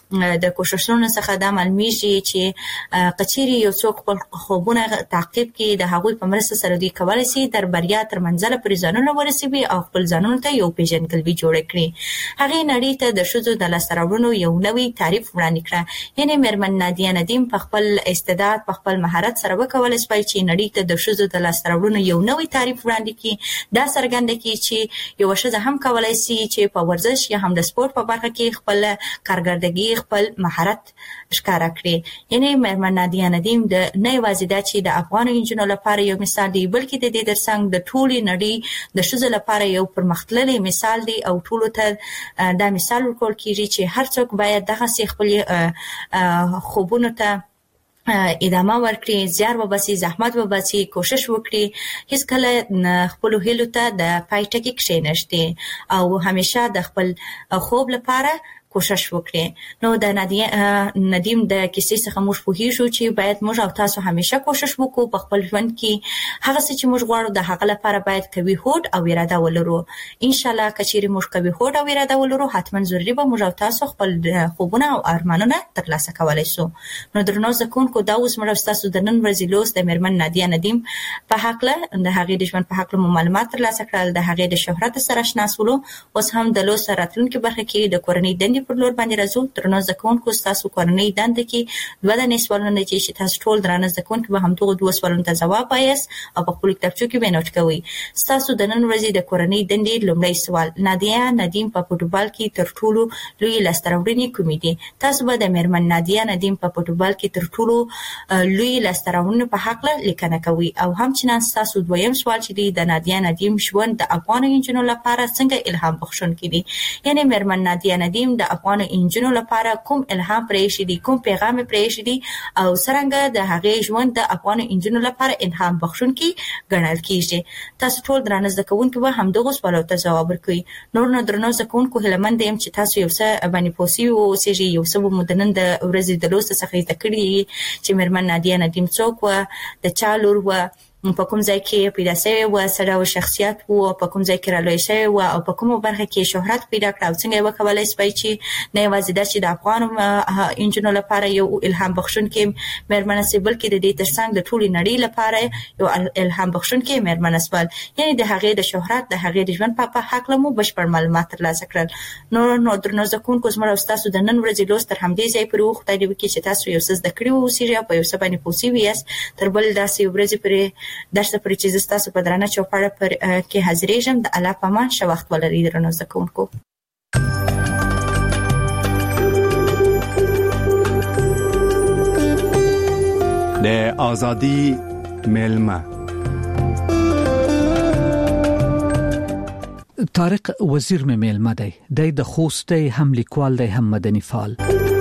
د کوششونو څخه دا معلومیږي چې کچيري یو څوک خپل خوبونه تعقیب کړي د هغوی په مرسته سره دوی کولای شي تر بریا تر منزله پورې ځانونه ورسوي او خپل ځانونو ته یو پیژندګلوي جوړ کړي. هغه نړۍ ته د ښځو د لاسته راوړنو یو نوی تعریف وړاندې کړ. یعنی میرمن نادیه ندیم په خپل استعداد په خپل مهارت سره وکولای شي چې نړۍ ته د ښځو د لاسته راوړنو یو نوی تعریف وړاندې کړي. دا څرګنده کړي چې یو ښځه هم کولای شي چې په ورزش یا هم د سپورت په برخه کې خپل کارګردګي خپل مهارت ښکارا کړي. یعنی میرمن نادیه ندیم د نه یوازې دا چې د افغان انجونو لپاره یو مثال دی بلکې د دې ترڅنګ د ټولې نړۍ د ښځو لپاره یو پرمختللی مثال دی او ټولو ته دا مثال ورکول کیږي چې هر څوک باید دغه خپل خوبونو ته ادامه ورکړي، زیار وباسي، زحمت وباسي، کوشش وکړي، هیڅ کله خپل هیلو ته د پای ټکی کښېنښتي او همیشه د خپل خوب لپاره کوشش وکړي. نو د نادیه ندیم د کیسې څخه موږ پوهیږو چې باید موږ او تاسو همیشه کوشش وکړو په خپل ژوند کې هغه څه چې موږ غواړو د هغه لپاره باید قوي هوډ او اراده ولرو. ان شاء الله کچېرې موږ قوي هوډ او اراده ولرو حتما ضروري به موږ او تاسو خپل خوبونه او ارمانونه ترلاسه کولای شو. نو درنو زکونکو دا اوس موږ تاسو د نن ورځې لوست د میرمن نادیه ندیم په حق له د هغې د ژوند په حق له معلومات ترلاسه کړل، د هغې د شهرت سره آشنا شولو. اوس هم د لوست راتلونکي برخه کې د کورنۍ دندې پر لور باندې راځو. درنو زکونکو تاسو کورنۍ دنده کې دوه دانې سوالونه دي چې تاسو ټول درنه زکونکو به هم دغه دوه سوالونو ته ځواب وایاست او په خپل کتابچو کې به نوٹ کوئ. تاسو د نن ورځې د کورنۍ دندې لومړی سوال: نادیه ندیم په فوټبال کې تر ټولو لوی لاسته راوړنې کومې دي؟ تاسو به د میرمن نادیه ندیم په فوټبال کې تر ټولو لوی لاسته راوړنو په حق له لیکنه کوي. او همچنان تاسو دویم سوال چې دی د نادیه ندیم ژوند د افغان انجونو لپاره څنګه الهام بخښونکی دی؟ یعنی میرمن نادیه ندیم د افغان انجونو لپاره کوم الهام پرېښی دی، کوم پیغام پرېښی دی او څرنګه د هغې ژوند د افغان انجونو لپاره الهام بخښونکی ګڼل کیږي. تاسو ټول درنه زده کوونکي به همدغو سوالو ته ځواب ورکوئ. نو درنو زده کوونکو هیله یم چې تاسو یو څه باندې پوه سوي واوسېږئ، یو څه به مو د نن د ورځې د لوست څخه زده کړي چې میرمن نادیه ندیم څوک وه، د چا لور وه، په کوم ځای کې پیدا شوې وه، څه ډول شخصیت و، په کوم ځای کې رالویه شوې وه او په کومه برخه کې شهرت پیدا کړه او څنګه یې وکولی شوی چې نه یوازې دا چې د افغان انجونو لپاره یو الهام بخښونکی میرمنه شي بلکې د دې ترڅنګ د ټولې نړۍ لپاره یو الهام بخښونکی میرمنه شول. یعنې د هغې د شهرت د هغې د ژوند په هکله مو بشپړ معلومات ترلاسه کړل. نو درنو زده کوونکو زموږ او ستاسو د نن ورځې لوست تر همدې ځای پورې و. خدای دې وکړي چې تاسو یو څه زده کړي واوسېږئ او په یو څه باندې پوه سوي یاست. تر بل داسې ورځې پورې درس پرې چې زه ستاسو په درنه چوپړه پر کې حاضرېږم. د الله په امان ښه وخت ولرئ درنو زده کوونکو. د آزادی میلمه طارق وزیر مې میلمه دی د خوست دی، هم لیکوال دی هم مدني فعال.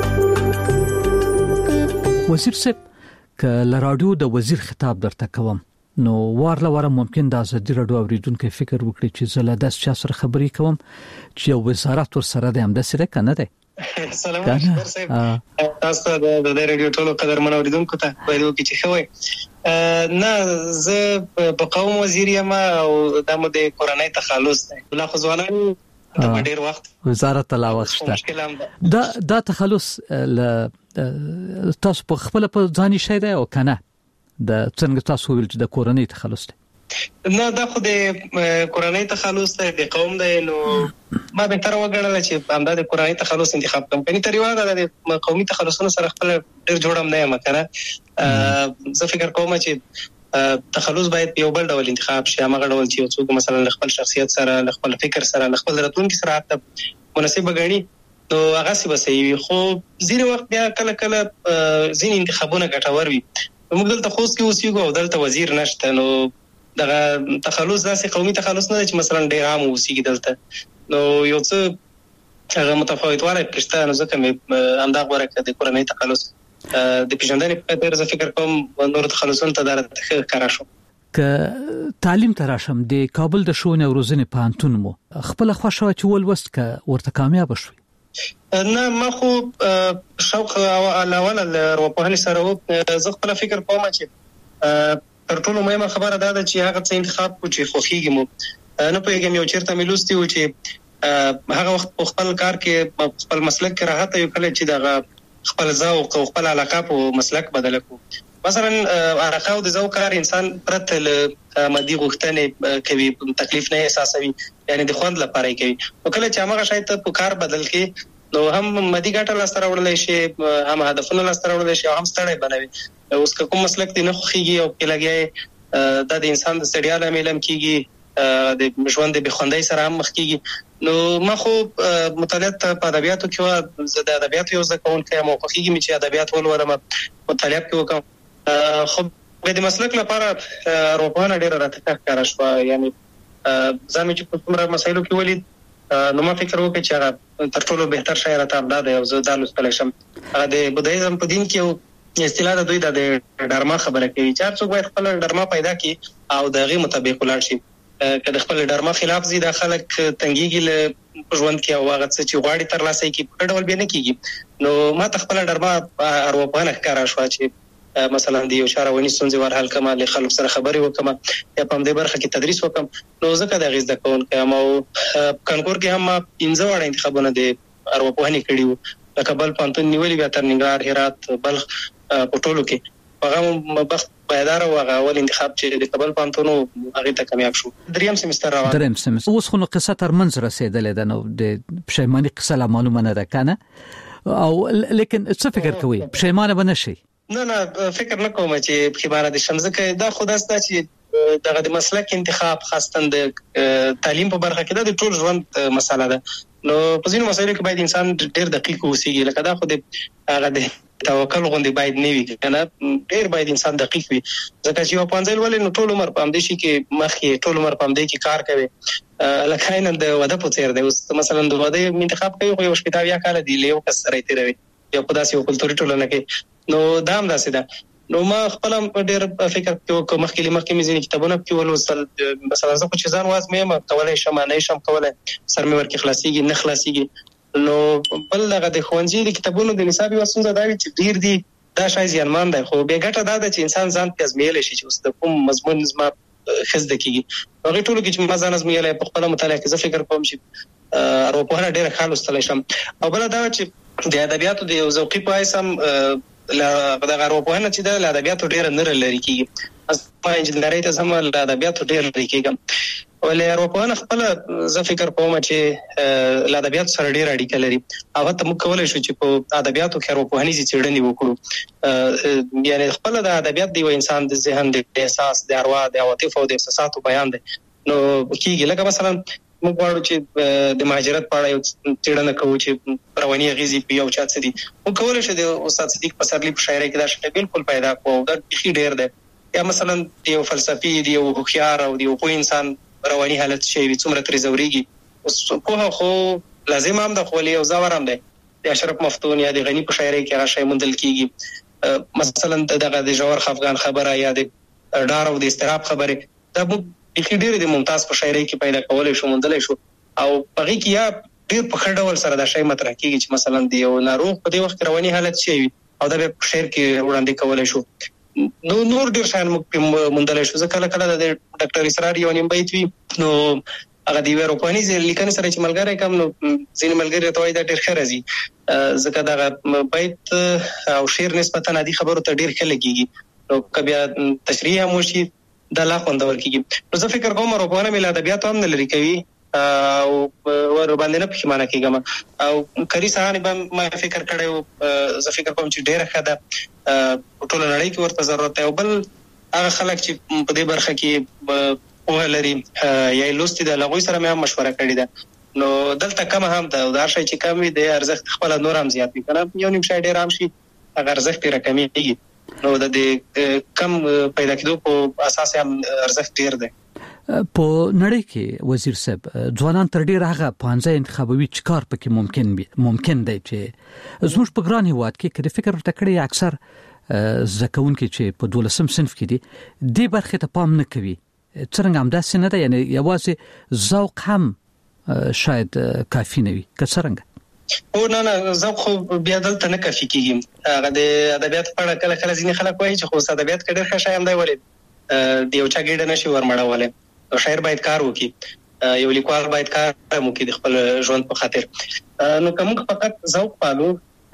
وزیر صاحب که لراډیو د وزیر خطاب درته کوم نو واره ممکن د ازادي راډیو اوریدونکو فکر وکړي چې زه له داس چا سره خبرې کوم چې یو وزارت ور سره دی، هم د سره کنه دی. سلام علیکم صاحب، تاسو د راډیو ټولو قدرمن اوریدونکو ته وایو چې خوي نه زه په قوم وزیر یم او د مده کورنۍ تخلص دی. بل خو ځوانان د ډېر وخت وزارت لا وخت دا تخلص تاسو په خپل په ځاني شي دی او کنه د څنګه تاسو ویل چې د کورنۍ تخلص دی؟ نه دا خو د کورنۍ تخلص دی، د قوم دی. نو ما به تر وګڼل چې همدا د کورنۍ تخلص انتخاب کوم. کني تر یو د قومي تخلصونو سره خپل ډېر جوړم نه یم کنه. زه فکر کوم چې تخلص باید یو بل ډول انتخاب شي، هغه ډول چې څوک مثلا خپل شخصیت سره، خپل فکر سره، خپل راتلونکي سره حتی مناسب غني نو هغه څه بسوي. خو ځینې وخت بیا کله کله ځینې انتخابونه ګټور وي. موږ دلته خوست کې اوسېږو او دلته وزیر نشته، نو دغه تخلص داسې قومي تخلص نه دی چې مثلا ډېر عام اوسېږي دلته. نو یو څه هغه متفاوتوالی پکې شته. نو ځکه مې همدا غوره کړه د کورنۍ تخلص د پیژندنې په خاطر. زه فکر کوم نور تخلصونه ته دا راته ښکاره شو. که تعلیم ته راشم، د کابل د ښوونې او روزنې پوهنتون مو خپله خوښه وه چې ولوست که ورته کامیابه شوي؟ نه ما خو شوق اول ارواپوهنې سره و. زه خپل فکر کوم چې تر ټولو مهمه خبره دا ده چې هغه څه انتخاب کو چې خوښیږي مو. نه پوهېږم یو چېرته مې لوستي و چې هغه وخت خپل کار کې خپل مسلک کې راحت یو کله چې دغه خپل ذوق او خپل علاقه په مسلک بدل کو. مثلا علاقه او د ذوق کار انسان پرته له مادي غوښتنې کوي، تکلیف نه احساسوي، یعنی د خوند لپاره کوي. او کله چې هغه شاید په کار بدل کې نو هم مادي ګټه لاسته راوړل شي، هم هدفونه لاسته راوړل شي، هم ستړی بنوي. اوس کوم مسلک دی نه خوږي او کې لګي د انسان د ستړیا لامل کیږي، د ژوند د بخوندۍ سره هم مخ کیږي. نو ما خو مطالعات په ادبیاتو کې زه د ادبیاتو یو ځکه کوم موقعیږي چې ادبیات ولولم، مطالعه کوم. خو د مسلک لپاره روپانه ډیره راته کار شو، یعنی ځم چې په کومه مسایلو کې ولید نو ما فکر وکړ چې هغه تر ټولو بهتر شاعر ته امداد دی او زه دا لوستل شم. د بودایزم په دین کې اصطلاح د دوی د ډرما خبره کوي چې څوک باید خپل ډرما پیدا کړي او دغه مطابق ولاړ شي. کله خپل ډرما خلاف زی د خلک تنګیږي له ژوند کې او هغه څه چې غواړي تر لاسه کې په ډول به نه کیږي. نو ما خپل ډرما اروپانه ښکارا شو چې مثلا د یو شاروونی ستونزې ور حل کما له خلکو سره خبرې وکم یا په دې برخه کې تدریس وکم. نو ځکه د غیز د کون کوم او کنکور کې هم 15 وړ انتخابونه د اروپانه کړیو، لکه بل پانتون نیولې بیا تر ننګرهار، هرات، بلخ په ټولو کې. هغه بخت پایدار او هغه اول انتخاب چې د کابل پانتونو هغه ته کامیاب شو. دریم سمستر روان. دریم سمستر اوس خو نو قصه تر منځ رسیدلې ده، نو د پښیماني قصه لا معلومه نه ده کنه، او لیکن څه فکر کوي پښیمانه بنشي؟ نه فکر نه کوم چې پښیمانه دي شم، ځکه دا خو داسته چې دغه د مسلک انتخاب خاصه د تعلیم په برخه کې د ټول ژوند مسله ده. نو په ځینو مسایلو کې باید انسان ډېر دقیق اوسېږي، لکه دا خو د هغه د توکل غوندي باید نه وي کنه، ډېر باید انسان دقیق وي. ځکه چې یو پنځل ولې نو ټول عمر په همدې شي کې مخې ټول عمر په همدې کې کار کوي، لکه نه د وده په څیر دی. اوس مثلا د وده انتخاب کوي خو یو شپږ یا کال دی له یو کس سره تیروي یا په داسې یو کلتوري ټولنه کې، نو دا هم داسې ده. نو ما خپل ډېر فکر کوم مخکې مې ځینې کتابونه کې ولوستل، مثلا زه خو چې ځان وازمیم کولای شم نه شم کولای سر مې ورکه خلاصيږي نه خلاصيږي. نو بل دغه د خوانځي د کتابونو د نصابي وسنځ دا وی چې ډیر دي دا شای زیانمان دی، خو به ګټه دا ده چې انسان ځان پېزمیل شي چې اوس د کوم مضمون زما خزده کیږي. هغه ټولو کې چې ما ځان ازمیل په خپل مطالعه کې زه فکر کوم چې اروپا ډیره خالص تل شم. او بل دا چې د ادبیاتو د ذوقي پایسم د اروپا نه چې د ادبیاتو ډیره نره لري کیږي، اس په انجنیری ته سم د ادبیاتو ډیره لري کیږي. ولې اروپا نه خپل زه فکر کوم چې د ادبیاتو سره ډیره اړیکه لري. او ته موږ کولای شو چې په ادبیاتو کې اروپاهني څېړنې وکړو، یعنی خپل د ادبیات دی انسان د ذهن د احساس د اروا د عواطف او د احساساتو بیان دی. نو کیږي لکه مثلا موږ غواړو چې د مهاجرت په اړه یو څېړنه کوو چې رواني غیزي په یو چا څه دي. موږ کولای شو د استاد صدیق پسرلی په شاعرۍ کې دا شی بالکل پیدا کوو، دا بخي ډیر دی. یا مثلا یو فلسفي دی یو هوښیار او دی یو انسان رواني حالت شي څومره تر زوريږي. اوس په خو لازم هم د خولي او زاور هم دی. د اشرف مفتون یا د غنی په شاعرۍ کې هغه شی مندل کیږي. مثلا دغه د جوهر خفغان خبره یا د ډار او د استراب خبره دا بخي ډیر د ممتاز په شاعرۍ کې پیدا کولای شو مندل شو. او پغې کې یا ډیر په خړډول سره دا شی مطرح کیږي چې مثلا دی یو ناروغ په دې وخت رواني حالت شي او دا په شعر کې وړاندې کولای شو. نو نور ډیر شان مندل شو. ځکه کله د ډاکټر اسرار یو نیم بیت وی نو هغه دی اروپاني لیکنه سره چې ملګری کم نو ځین ملګری ته وای دا ډیر خرازي، ځکه دا بیت او شعر نسبتا عادي خبرو ته ډیر ښه لګيږي. نو کبیا تشریح هم وشي دا لا خوندور کیږي. نو زه فکر کوم اروپانه مل ادبیات هم نه لري کوي او ور باندې نه پښیمانه کیږم. او کری سهانی به ما فکر کړو، زه فکر کوم چې ډیره ښه ده ټول نړۍ کې ورته ضرورت دی. او بل هغه خلک چې په دې برخه کې په لري یا لوستي د لغوي سره مې هم مشوره کړې ده. نو دلته کم هم ده او دا شی چې کم وي د ارزښت خپل نور هم زیات وي کنه، یو نیم شای ډیر هم شي هغه ارزښت یې رقمي. نو د دې کم پیدا کېدو په اساس هم ارزښت ډیر دی. په نړۍ کې وزیر صاحب ځوانان تر ډیره هغه پانځه انتخابوي چې کار پکې ممکن دی چې زموږ په ګران هیواد کې کله فکر ورته کړی اکثر زکون کې چې په 12 صنف کې دي د برخه ته پام نه کوي. څنګه هم داسې نه ده، یعنی یوازې ذوق هم شاید کافی نه وي که څنګه؟ او نه ذوق خو بیا دلته نه کافی کیږي. هغه د ادبیات په اړه کله ځینې خلک وایي چې خو ادبیات کې ډېر ښه شی هم دی ولې د یو چا ګډه نشي ورمړولې او شاعر باید کار وکړي. یو لیکوال باید کار وکړي د خپل ژوند په خاطر. نو کوم فقط ذوق پالو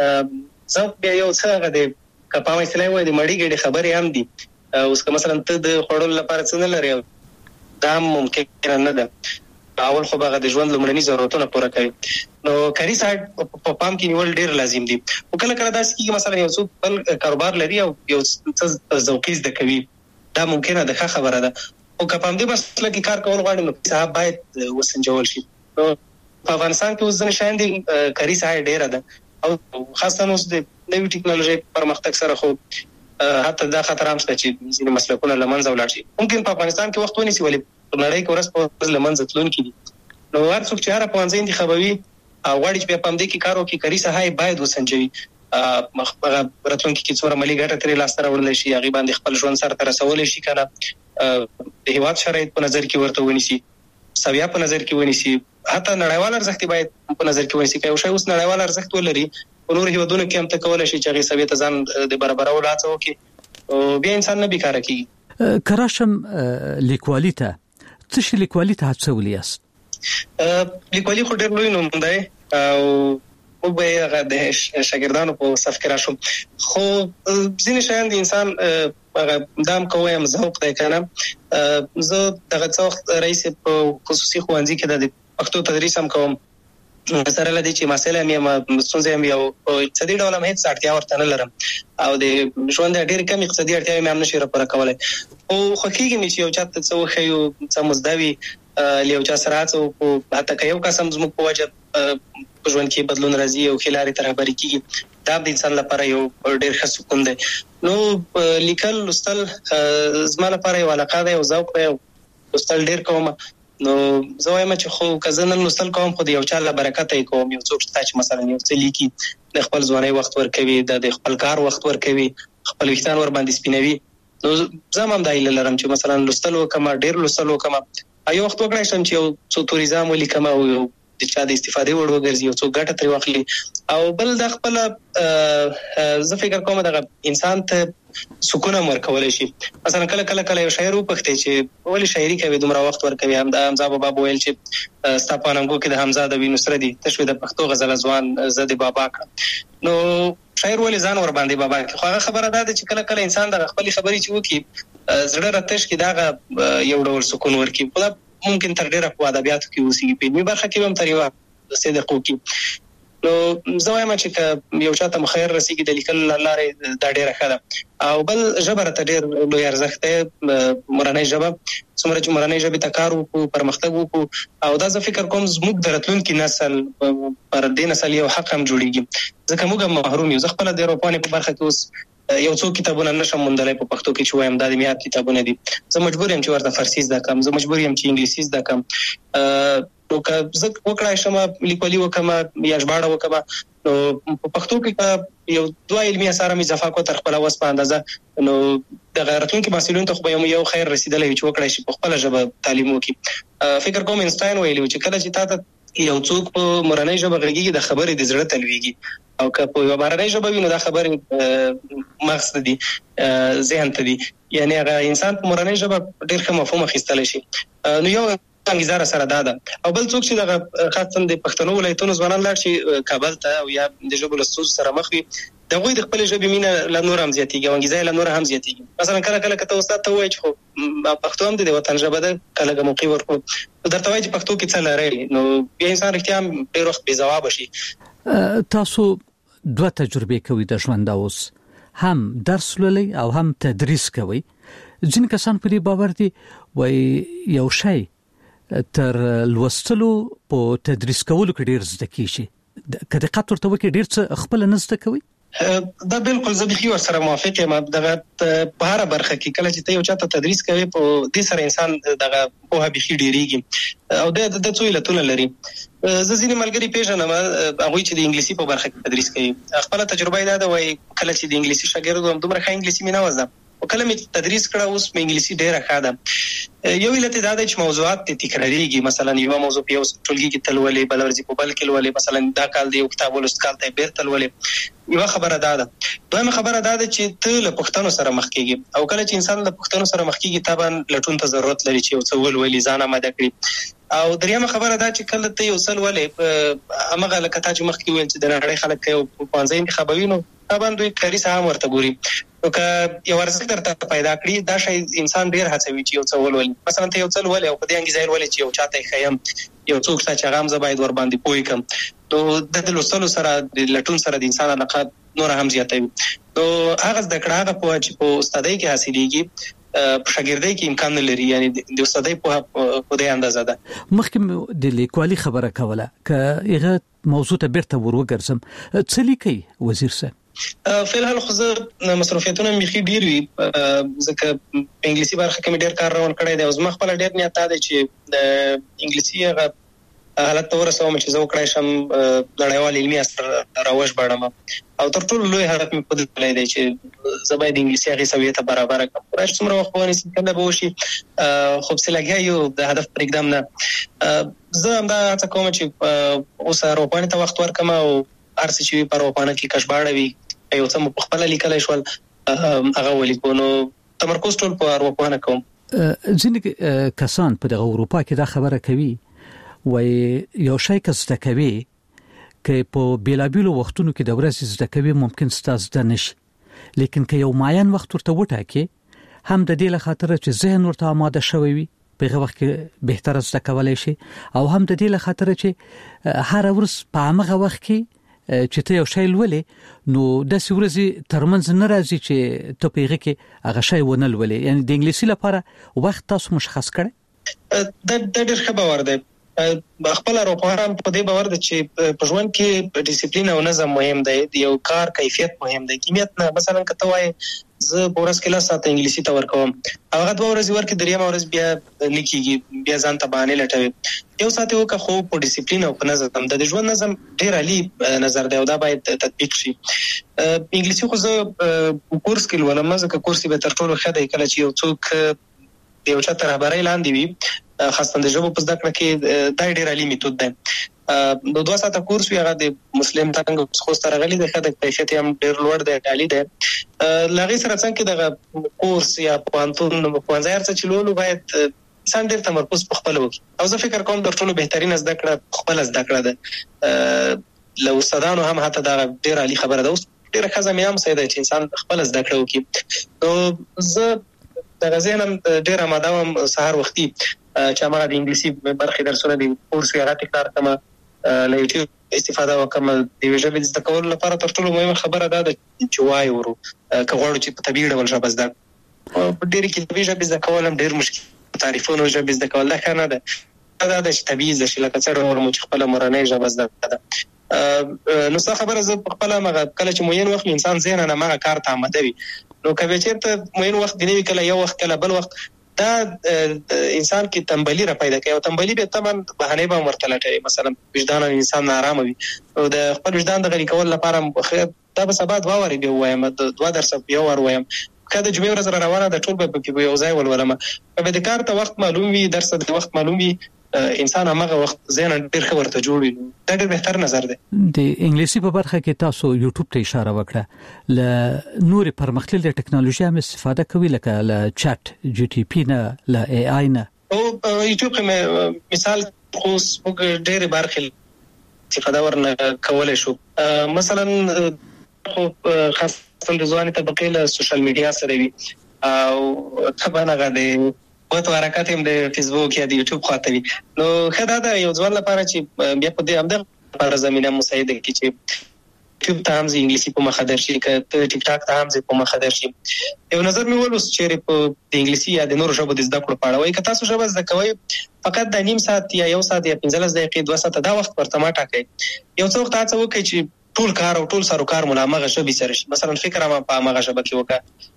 ذوق بیا یو څه د کپامه اصطلاح وایي د مړی ګډي خبرې هم دي. اوس که مثلا ته د خړول لپاره څه نه لري دا ممکن نه ده. اول خو هغه د ژوند لمړني ضرورتونه پوره کوي. نو کاري سایت په پام کې نیول ډیر لازم دي. او کله کله داسې کیږي مثلا یو څوک بل کاروبار لري او یو څه ذوقي زده کوي دا ممکنه ده ښه خبره ده. او که په دې مسله کې کار کول غواړي نو صاحب باید وسنجول شي. نو په افغانستان کې اوس ځنه شاین دي کاري سایت ډیره ده او خاصه اوس د نوې ټکنالوژي پرمختګ سره خو حتی دا خطر هم شته چې ځینې مسلکونه له منځه ولاړ شي. ممکن په افغانستان کې وخت ونیسي ولې په نړۍ کې ورځ په ورځ له منځه تلونکي دي. نو هر څوک چې هر پوهنځی انتخابوي او غواړي چې په دې کې کار وکړي کاري ساحه باید وسنجوي. هغه راتلونکي کې څومره مالي ګټه ترې لاسته راوړل شي هغه باندې خپل ژوند سره رسول شي کنه د هیواد شرایط په نظر کې ورته ونیسي سویا په نظر کې ونیسي حتی نړیوال ارزښت باید په نظر کې ونیسي. که یو شی اوس نړیوال ارزښت ولري په نور هیوادونو کې هم ته کولای شي چې هغه سویا ته ځان د برابرولو هڅه وکړي او بیا انسان نه بیکاره کیږي. کراشم لیکوالي ته څه شي لیکوالي ته هڅولې یاست؟ لیکوالي خو ډېر لوی نوم دی او موږ به هغه د شاګردانو په صف کې راشو خو ځینې شیان د انسان هغه دام کوم ذوق دی کنه. زه دغه څوخت رئیس په خصوصي ښوونځي کې د پښتو تدریس هم کوم سره لدی چې مسله مې څنګه یو اقتصادي ډول هم هیڅ اړتیا ورته نه لرم او د ژوند ډېر کم اقتصادي اړتیا مې هم نشي راپوره کولای. او خو کېږي چې یو چاته څه وخیو څه مزدوي لیو چا سره څه او حتی که یو قسم زموږ په وجه په ژوند کې بدلون راځي او خلاري تر خبرې کیږي دا د انسان لپاره یو ډېر ښه سکون دی. نو لیکل لوستل زما لپاره یو علاقه ده او ذوق دی. لوستل ډېر کوم. نو زه وایم چې خو که زه نن لوستل کوم خو د یو چا له برکته یې کوم. یو څوک چې مثلا یو څه لیکي د خپل ځوانۍ وخت ورکوي د خپل کار وخت ورکوي خپل وختان ور باندې سپینوي. نو زه هم دا ایله لرم چې مثلا لوستل وکم ډېر لوستل وکم ایو وخت وکړای شم چې یو څو توریزم ولیکم او د چا د استفادې وړ وګرځي یو څو ګټه ترې واخلي. او بل د خپل زه فکر کوم دا انسان ته سکون ورکول شي. مثلا کله یو شاعر وپختې چې ولی شاعري کوي دومره وخت ورکوي هم د حمزه بابا ویل چې ستاپاننګو کې د حمزه د وینسره دي تشوي د پښتو غزل ځوان زدي بابا کړ. نو شاعر ولې ځان ور باندې بابا کې خو هغه خبره ده چې کله انسان د خپل خبرې چې وکي زړه راتش کې دا یو ډول سکون ورکي. خو ممکن تر ډیره په ادبیاتو کې اوسېږي په علمي برخه کې هم تر یو صدقو کې. نو زه وایم چې یو چاته مخیر رسیږي د لیکل لارې دا ډیره ښه ده. او بل ژبه ته ډیر لوی ارزښت دی. مورنۍ ژبه څومره چې مورنۍ ژبې ته کار وکړو پرمختګ وکړو او دا زه فکر کوم زموږ د راتلونکي نسل پر دې نسل یو حق هم جوړیږي ځکه موږ محروم یو. زه خپل د اروپانې په برخه کې اوس یو څو کتابونه نشم موندلای په پښتو کې چې وایم دا د میات کتابونه دي. زه مجبور یم چې ورته فارسی زده کړم. زه مجبور یم چې انګلیسي زده کړم. نو که زه وکړای شم لیکوالي وکم یا ژباړه وکم نو په پښتو کې یو دوه علمي اثار مې اضافه کو تر خپل وس په اندازه. نو د غیرتونکو مسؤلین ته خو یو خیر رسیدلې چې وکړای شي په خپل ژبه تعلیم وکړي. فکر کوم اینشتاین ویلي چې کله چې تاسو یو څوک په مورنۍ ژبه غږیږي د خبرې د زړه تلويږي او که په یو بهرنۍ ژبه وي نو دا خبرې مغز دي ذهن ته دي یعنی هغه انسان په مورنۍ ژبه ډېر ښه مفهوم اخیستلی شي. نو یو انګیزه سره ده او بل څوک چې د خاصه د پښتنو ولایتونو ځوانان لاړ شي کابل ته او یا د ژبو له ستونزو سره مخ وي دغه د خپل ژبې مینه له نور هم زیاتېږي او انګیزه له نور هم زیاتېږي. مثلا کله کته استاد ته وایي چې خو پښتو هم د وطن ژبه ده کله موقع ورکو درته وایي چې پښتو کې څه لري نو بیا انسان رښتیا ډېر وخت بې ځواب شي. تاسو دوه تجربې کوي د ژوند اوس هم درس لولي او هم تدریس کوي. ځین کسان په دې باور دي وای یو شی تر لوستلو په تدریس کولو کې ډیر زده کیږي کله قطر ته وکي ډیر څه خپل نه زده کوي. دا بالکل زه به خو سره موافق یم. دغه په هر برخه کې کله چې ته یو چاته تدریس کوي په دې سره انسان دغه په هبي ډیریږي او د څو علتونه لري. زه ځینې ملګری پیژنم هغه چې د انګلیسي په برخه کې تدریس کوي. خپل تجربه یې ده وای کله چې د انګلیسي شاګرد وم دومره ښه انګلیسي مې نه وزم او کله مې تدریس کړه اوس مې انګلیسي ډیره ښه ده. یو علت دا دی چې موضوعات تکراریږي. مثلا یو موضوع په یو ټولګي کې تلولې بل ورځې په بل کې ولولې مثلا دا کال دی یو کتاب ولوست کال ته بیرته تلولې. یو خبره ده دویمه خبره ده چې ته له پښتنو سره مخ کېږي او کله چې انسان له پښتنو سره مخ کېږي طبعا لټون ته ضرورت لري چې یو څه ولولې ځان آماده کړي. او دریمه خبره دا چې کله ته یو څل ولې امغه لکه تا چې مخکې ویل چې د نړۍ خلک یو پانځه انتخابوي نو باندې کاري سهم ورته ګوري نو که یو ارزښت درته پیدا کړي دا شی انسان ډیر هڅوي چې یو څه ولولي. مثلا ته یو څل ولې او په دې انګیزه ولې چې یو چاته خیم یو څوک چې هغه هم زه باید ور باندې پوي کم نو د لوستلو سره د لټون سره د انسان علاقه نور هم زیاتوي. نو هغه د کړه هغه په چې په استادۍ کې حاصلېږي په شاګردۍ کې امکان نه لري، یعنی د استادۍ په دې اندازه ده. مخکې د لیکوالي خبره کوله که هغه موضوع ته بیرته وروګرځم څه لیکي وزیر صاحب؟ فعلا خو زه مصروفیتونه مخې ډیر وي ځکه په انګلیسي برخه کې ډیر کار روان کړی دی او زما خپل ډیر نیت دی چې د انګلیسي هغه حالت ته ورسوم چې زه وکړای شم نړیوال علمي اثر راوښ بړم او تر ټولو لوی هدف مې په دې دی چې زه باید انګلیسي هغه سویه ته برابر کړم. راځي څومره وخت ونیسي کله به وشي خو څه لګیا یو د هدف پر اقدام نه زه هم دا څه کوم چې اوس اروپا ته وخت ورکم او ارسي چې په اروپا کې کشباړه وي یو څه په خپل لیکل شول هغه ولیکو نو تمرکز ټول په اروپا نه کوم. ځینې کسان په دغه اروپا کې دا خبره کوي وای یو شی که زده کوي که په بیلابیلو وختونو کې د ورځې زده کوي ممکن ستاسو د نشي، لیکن که یو معین وخت ورته وټاکي هم د دې لخاطر چې ذهن ورته آماده شوی وي په هغه وخت کې بهتر زده کولای شي او هم د دې لخاطر چې هر ورځ په هغه وخت کې چې ته یو شی ولې نو د سورزي ترمنځ نه راځي چې ته په هغه کې هغه شی ونه ولې، یعنی د انګلیسي لپاره وخت تاسو مشخص کړئ. د ډېر ښه باور دی خپل اروپایان په دې باور دي چې په ژوند کې ډیسپلین او نظم مهم دی، یو کار کیفیت مهم دی. کمیت نه مثلا کته وای زه پورس کې لا ساعت انګلیسي ته ورکوم هغه د ورځې ورکې دریم ورځ بیا لیکيږي بیا ځان ته باندې لټوي یو ساعت وکه خو په ډیسپلین او په نظم د ژوند نظم ډیر عالی نظر دی او دا باید تطبیق شي. انګلیسي خو زه کورس کې ولوم ځکه کورس به تر ټولو ښه دی کله چې یو څوک یو چا تر خبرې لاندې وي خاصه د ژبو په زده کړه کې دا ډیر عالی میتود دی. نو 2 ساعته کورس وی هغه د مسلم څنګه خو سره غلي د خدای کیفیت هم ډیر لوړ دی عالی دی. لغې سره څنګه د کورس یا پوانتون نو پوانځه ارڅ چلولو باید انسان ډیر تمرکز په خپل وکړي او زه فکر کوم د ټولو بهترین زده کړه خپل زده کړه ده لو استادانو هم حتی دا ډیر عالی خبره ده اوس ډیر ښه زمينه مساعده چې انسان خپل زده کړه وکړي. نو زه د غزنم ډیر آماده وم سهار وختي چې هغه د انګلیسي برخې درسونه دي کورس یې راته کار کوم له یوټیوب استفاده وکم د ویژه د کول لپاره تر ټولو مهمه خبره ده چې وای ورو کغوړو چې په طبيعي ډول ژبه زده په ډېر کې ویژه زده کول هم ډېر مشکل تعریفونه ژبه زده کول نه کنه ده دا د طبيعي ځکه لکه څنګه ورمو چې خپل مورنۍ ژبه زده ده نو څه خبره زه خپل مغه کله چې موین وخت انسان ذهن نه مغه کار ته آماده وي نو کله چې موین وخت دی کله یو وخت کله بل وخت دا انسان کې تنبلی را پیدا کوي او تنبلی به تمام بهانه به مرتلټي مثلا وجدان انسان نارام وي او د خپل وجدان د غلي کول لپاره دا به سبا دواوري دی وایم د 2 درس یو ور وایم کله چې مې ورځ روانه د ټول په یو ځای ولولم په د کار ته وخت معلوم وي درس د وخت معلوم وي انسان هغه وخت ذهن ډیر ښه ورته جوړوي دا ډیر بهتر نظر دی. د انګلیسي په برخه کې تاسو یوټیوب ته اشاره وکړه ل نور پرمختللې ټکنالوژي هم استفاده کوي لکه ل چات جی ټي پی نه ل ای آی نه او یوټیوب کې مثال خو ډیر برخه استفاده ورنه کولای شو مثلا خو خاصه د ځواني طبقه له سوشل میډیا سره وي او طبعا هغه د وته حرکت هم د فیسبوک یا د یوټیوب خاطر نو خدای دا یو ځوان لپاره چې بیا په دې هم د لپاره زمينه مساعده کوي چې یوټیوب ته هم انګلیسي په مخ درشي کته ټیک ټاک ته هم په مخ درشي. یو نظر مې ولوس چې په انګلیسي یا د نورو ژبو د زده کړو په اړه وایي که تاسو ژبه زده کوئ فقط د نیم ساعت یا 1 ساعت یا 15 دقیقې 2 ساعت دا وخت ورته ما ټاکئ یو څو وخت تاسو وکړئ چې ټول کار او ټول سروکار ملامغه ژبه سره شي مثلا فکر ما په مغه ژبه کې وکړه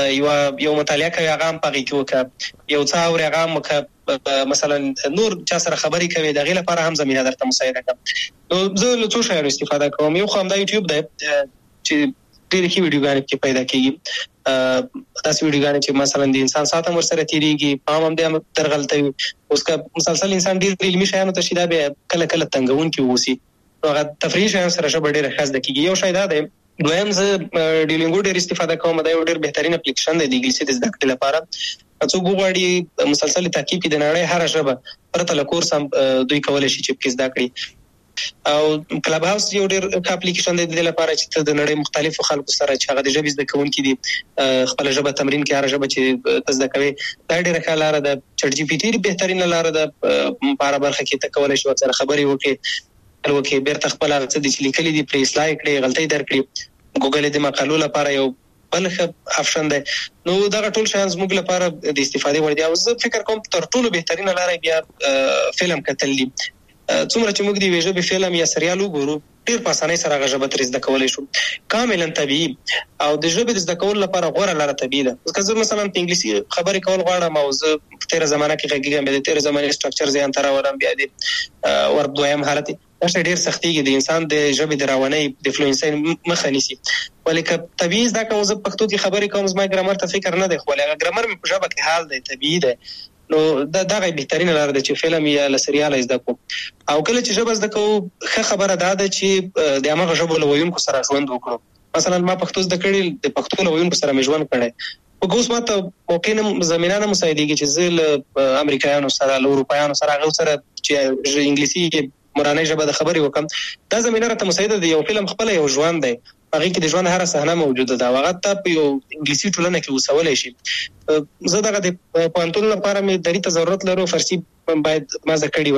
یو مطالعه کوي هغه هم پغې کې وکړه یو څا اور هغه مکه مثلا نور چا سره خبري کوي د غیله لپاره هم زمينه درته مساعده کوم نو زه له څه شي استفاده کوم یو خو هم د یوټیوب د چې ډېر کې ویډیوګانې کې پیدا کیږي تاسو ویډیوګانې چې مثلا د انسان ساته مر سره تیریږي پام هم د ترغلطوي اوس کا مسلسل انسان ډېر علمي شایانو ته شیدا به کله کله تنګون کې ووسی هغه تفریح شایان سره شبه ډېر خاص د کیږي یو شای دا دی دویم زه ډیلینګو ډېر استفاده کوم دا یو ډېر بهترین اپلیکیشن دی د انګلیسي د زده کړې لپاره څو غواړي مسلسل تعقیب د نړۍ هر ژبه پرته له کورس هم دوی کولای شي چې زده کړي. او کلب هاوس یو ډېر اپلیکیشن دی د لپاره چې ته د نړۍ مختلفو خلکو سره چې هغه د ژبې زده کوونکي دي خپل ژبه تمرین کوي، هر ژبه چې زده کوي دا ډېره ښه لاره ده. چټ جی پی ټي بهترینه لاره ده په هر برخه کې ته کولای شې ورسره خبرې وکړې بیرته خپل هغه څه چې لیکلي دي پرې اصلاح کړې، غلطۍ درکړي. ګوګل د مقالو لپاره یو بل ښه آپشن دی. نو دا ټول شیان زموږ لپاره د استفادې وړ دي. او زه فکر کوم تر ټولو بهترینه لاره بیا فلم کتل دي. څومره چې موږ د یوې ژبې فلم یا سریال وګورو ډېر په اسانۍ سره هغه ژبه ترې زده کولی شو، کاملا طبیعي. او د ژبې د زده کولو لپاره غوره لاره طبیعي ده. که زه مثلا په انګلیسي خبرې کول غواړم او زه په تېره زمانه کې غږیږم، بیا د تېرې زمانې سټرکچر ذهن ته راولم، بیا د ور دویم حالت دا شی ډېر سختېږي، د انسان د ژبې د روانۍ د فلوئنسۍ مخه نیسي. ولې که طبیعي زده کوم، زه پښتو کې خبرې کوم، زما ګرامر ته فکر نه دی، خو هغه ګرامر مې په ژبه کې حال دی، طبیعي دی. نو دا غي بهترینه لاره ده چې فلم یا سریال زده کو. او کله چې ژبه زده کو ښه خبره ده چې د هغه ژبه له ویونکو سره ژوند وکړو. مثلا ما پښتو زده کړې، د پښتو له ویونکو سره مې ژوند کړی، خو اوس ماته موقع نه زمينه نه مساعدېږي چې زه له امریکایانو سره له اروپایانو سره هغه سره چې انګلیسي مورانۍ ژبه د خبرې وکم. دا زمينه راته مساعده ده. یو فلم خپل یو ژوند دی، هغه کې د ژوند هر صحنه موجوده ده، هغه ته په یو انګلیسي ټولنه کې وسولای شي. زه دغه د پوهنتون لپاره مې درې ته ضرورت لرو، فارسی باید ما زده کړی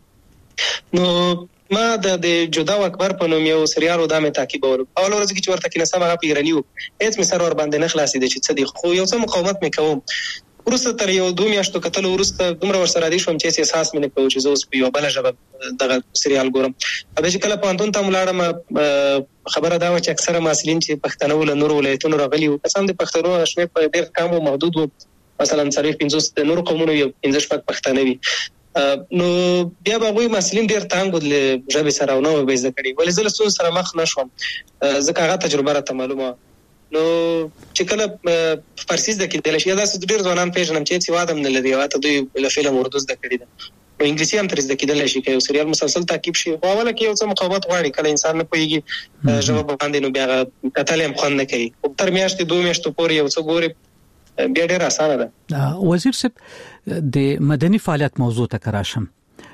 وای. نو ما د جدا و اکبر په نوم یو سریال و دا مې تعقیبول. اول ورځ کې چې ورته کې نسم هغه په ایرانی و، هیڅ مې سر ور باندې نه خلاصې دي چې څه دي، خو یو څه مقاومت مې کوم. ورسته تر یو 2 میاشتو کتل ورسته دومره ورسره دي شوم چې احساس مې نه کوم چې زه اوس په یو بل ژبه دغه سریال ګورم. ابه چې کله پوهنتون ته ولاړم خبره دا و چې اکثره محصلین چې پښتانه ول نور ولایتونو راغلي وو، قسم د پښتنو شمیر په ډېر کم او محدود وو، مثلا 45 د نور قومونو یو 15 پښتانه وي. نو بیا به غوي محصلین ډېر تانګ ول ژبه سره نو به زده کړي، ولې زه له څه سره مخ نشوم ځکه هغه تجربه راته معلومه. نو چې کله فارسی زده کېدل شي دا ډېر ځوانان پیژنم چې څه وادم نه لري، واته دوی له فلم اردو زده کړی ده، نو انګلیسي هم تر زده کېدل شي، که یو سریال مسلسل تعقیب شي. خو اوله کې یو څه مقاومت غواړي، کله انسان نه پوهیږي ژبه باندې، نو بیا کتل هم خوند نه کوي. تر میاشتې 2 میاشتو پورې یو څه ګوري بیا ډېر اسانه ده. وزیر صاحب د مدني فعالیت موضوع ته کراشم.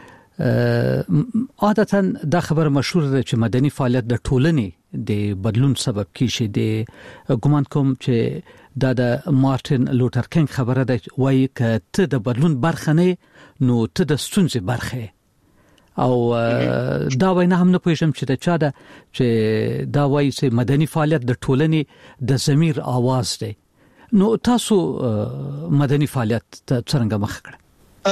عادتاً دا خبر مشهور ده چې مدني فعالیت د ټولنې د بدلون سبب کیږي. د ګمان کوم چې دا د مارټین لوتر کینګ خبره ده، وایي چې ته د بدلون برخه نه نو ته د ستونزې برخه. او دا وینا هم نه پوهیږم چې د چا ده چې دا وایي چې مدني فعالیت د ټولنې د ضمیر आवाज دی. نو تاسو مدني فعالیت څنګه مخ کړ؟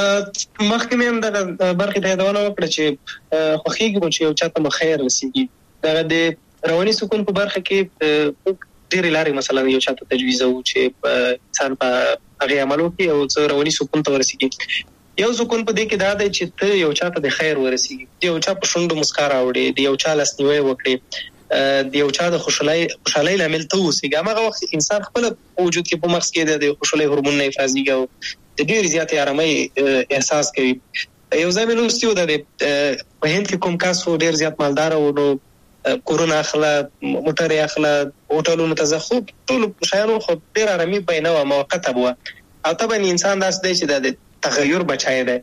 مخکې مې هم د برخې ته یادونه وکړه چې خوښیږم چې یو چاته مو خیر رسیږي. دا د رواني سکون په برخه کې ډېرې لارې مثلا یو چاته تجویزو چې انسان په هغه عملو کې او څه رواني سکون ته ورسیږي. یو سکون په دې کې دا دی چې ته یو چاته د خیر ورسیږي، د یو چا په شونډو مسکا راوړي، د یو چا لاسنیوی وکړي، د یو چا د خوشحالۍ لامل ته اوسېږي. هغه وخت انسان خپل وجود کې په مغز کې د خوشحالۍ هورمونونه افرازېږي او د ډېر زیاتې آرامۍ احساس کوي. یو ځای مې لوستي و د په هند کې کوم کس ډېر زیات مالدار و، نو کورونه اخله، موټر یې اخله، هوټلونو ته ځه، خو ټول شیانو خو ډېر آرامي بیانه وه، موقته به وه. او طبعا انسان داسې دی چې د تغیر بچی دی،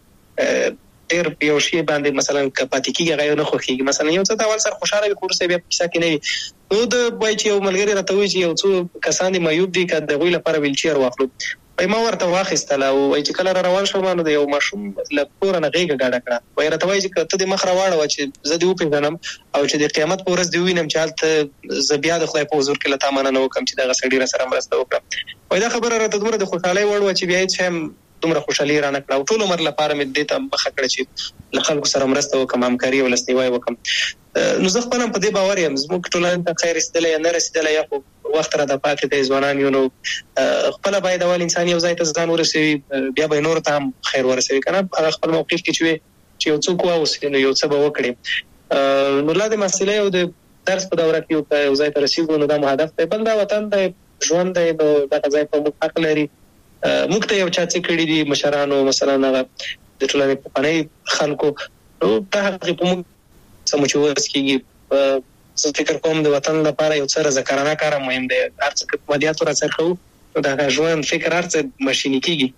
ډېر یو شی باندې مثلا پاتې کېږي هغه نه خوښېږي. مثلا یو څه د اول سره خوشحاله وي، خو وروسته بیا په کیسه کې نه وي. نو د وایي چې یو ملګري راته وایي چې یو څو کسان دي معیوب دي، که د هغوی لپاره ویلچیر واخلو. ما ورته واخیستله او وایي چې کله را روان شوم نو د یو ماشوم له کوره نه غېږه ډاډه کړه. وایي راته وایي چې ته دې مخ راواړوه چې زه دې وپېژنم او چې د قیامت په ورځ دې ووینم چې هلته زه بیا د خدای په حضور کې له تا مننه وکړم چې دغه سړي راسره مرسته وکړه. وایي دا خبره راته دومره د خوشحالۍ وړ وه چې بیا هېڅ شی هم دومره خوشحالي رانه کړه، او ټول عمر لپاره مې دې ته مخه کړه چې له خلکو سره مرسته وکړم، همکاري او لاسنیوی وکړم. نو زه خپل هم په دې باور یم زموږ ټولنې ته خیر رسېدلی یا نه رسېدلی، یا خو وخت را د پاتې دی، ځوانان یو، نو خپله باید اول انسان یو ځای ته ځان ورسوي، بیا به نورو ته هم خیر ورسوي، که نه هغه خپل موقف کې چې یو څوک واوسي نو یو څه به وکړي. نو لا د محصلۍ او د درس په دوره کې یو ځای ته رسېږو نو دا مو هدف دی. بل دا وطن دی، ژوند دی، نو دغه ځای په موږ حق لري. موږ ته یو چا څه کړي دي مشرانو، مثلا هغه د ټولنې پخواني خلکو، نو دا هغې په موږ څه مو چې وس کېږي. زه فکر کوم د وطن لپاره یو څه رضاکارانه کار مهم دی. هر څه که مادیات ورڅرخوو دا ژوند فکر ارڅ ماشيني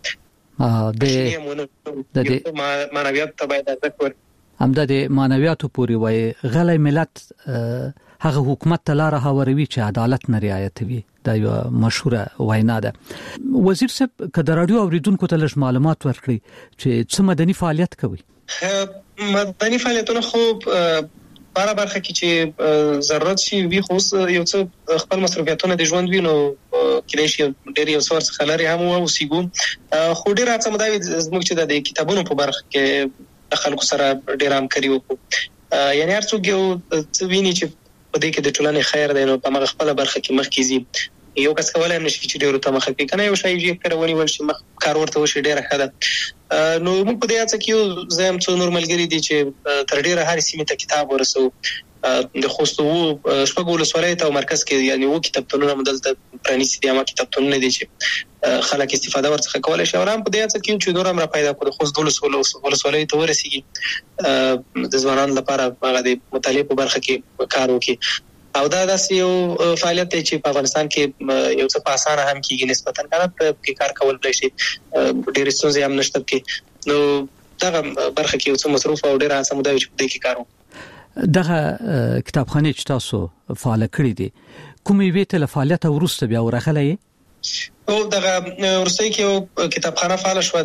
کیږي د معنویات ته باید ارزښت ورکړو. همدا د معنویاتو پورې وای غلې ملت هغه حکومت ته لار هواروي چې عدالت نه رعایت وي. دا یو مشهوره وینا ده. وزیر صاحب کله رادیو اوریدونکو ته لږ معلومات ورکړي چې څه مدني فعالیت کوي. مدني فعالیتونه خو بار برخه کې چې ضرورت شي وی خو یو څه خپل مصرفیاتونه د ژوند وینو کله شي ډېر یو څور څخه لري هم او سیګو خو ډېر هڅه مداوي زموږ چې د کتابونو په برخه کې خلکو سره ډېر همکاري وکړو. یعنی هر څوک یو څه ویني چې په دې کې د ټولنې خیر دی نو په هغه خپل برخه کې مخ کیږي. یو کس کولای نشي چې ډېر ته مخ کې کنه یو شی یې کړونی ول شي مخ کار ورته وشي ډېر ښه ده. نو موږ په دې هڅه کې زم څو نور ملګری دي چې تر ډېره هر سیمه ته کتاب ورسو د خوستو شپږ ولسوالۍ ته مرکز کې یعنی و کتابتونونه مدلته پرانیسي دي ما کتابتونونه دي چې خلک استفاده ورڅخه کولای شي. ورام په دې هڅه کې چې نور هم را پیدا کړو خوست ولسوالۍ ته ورسیږي د ځوانانو لپاره هغه د مطالعه په برخه کې کار وکړي او دا داسې یو فعالیت دی چې په افغانستان کې یو څه په اسانه هم کېږي نسبتاً کنه کې کار کول شي ډېر ستونزې هم نشته کې نو دا برخه کې یو څه مصروف او ډېر هڅه مو دا چې په دې کې کار وکړو. دغه کتابخانه چې تاسو فعال کړی دي کومې وی ته فعالیت ورسته بیا ورغلې او دغه ورسته کې یو کتابخانه فعال شو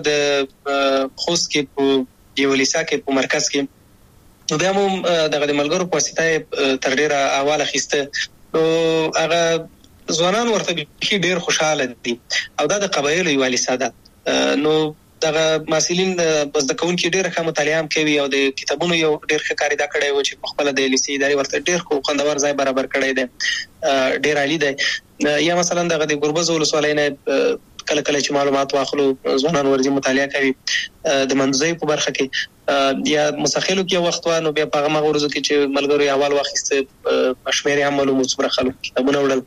د خوست کې په یو لیسا کې په مرکز کې نو بیا مو دغه د ملګرو په واسطه تر ډیره اواله خسته نو هغه ځوانان ورته ډیر خوشاله دي او دا د قبایلو یو لیسا ده نو دغه مسلین بس د کون کې ډیر ښه مطالعه هم کوي او د کتابونو یو ډیر ښه کاری دا کړی و چې په خپل د لیسې ادارې ورته ډیر خو خوندور ځای برابر کړی دی ډیر عالی دی. یا مثلا دغه د ګربز ولسوالۍ نه کله کله چې معلومات واخلو ځوانان ورځي مطالعه کوي د منځي په برخه کې یا مسخلو کې وخت وانه بیا په هغه ورځو کې چې ملګرو اول واخیسته شمیرې هم معلومه څومره خلک کتابونه وړل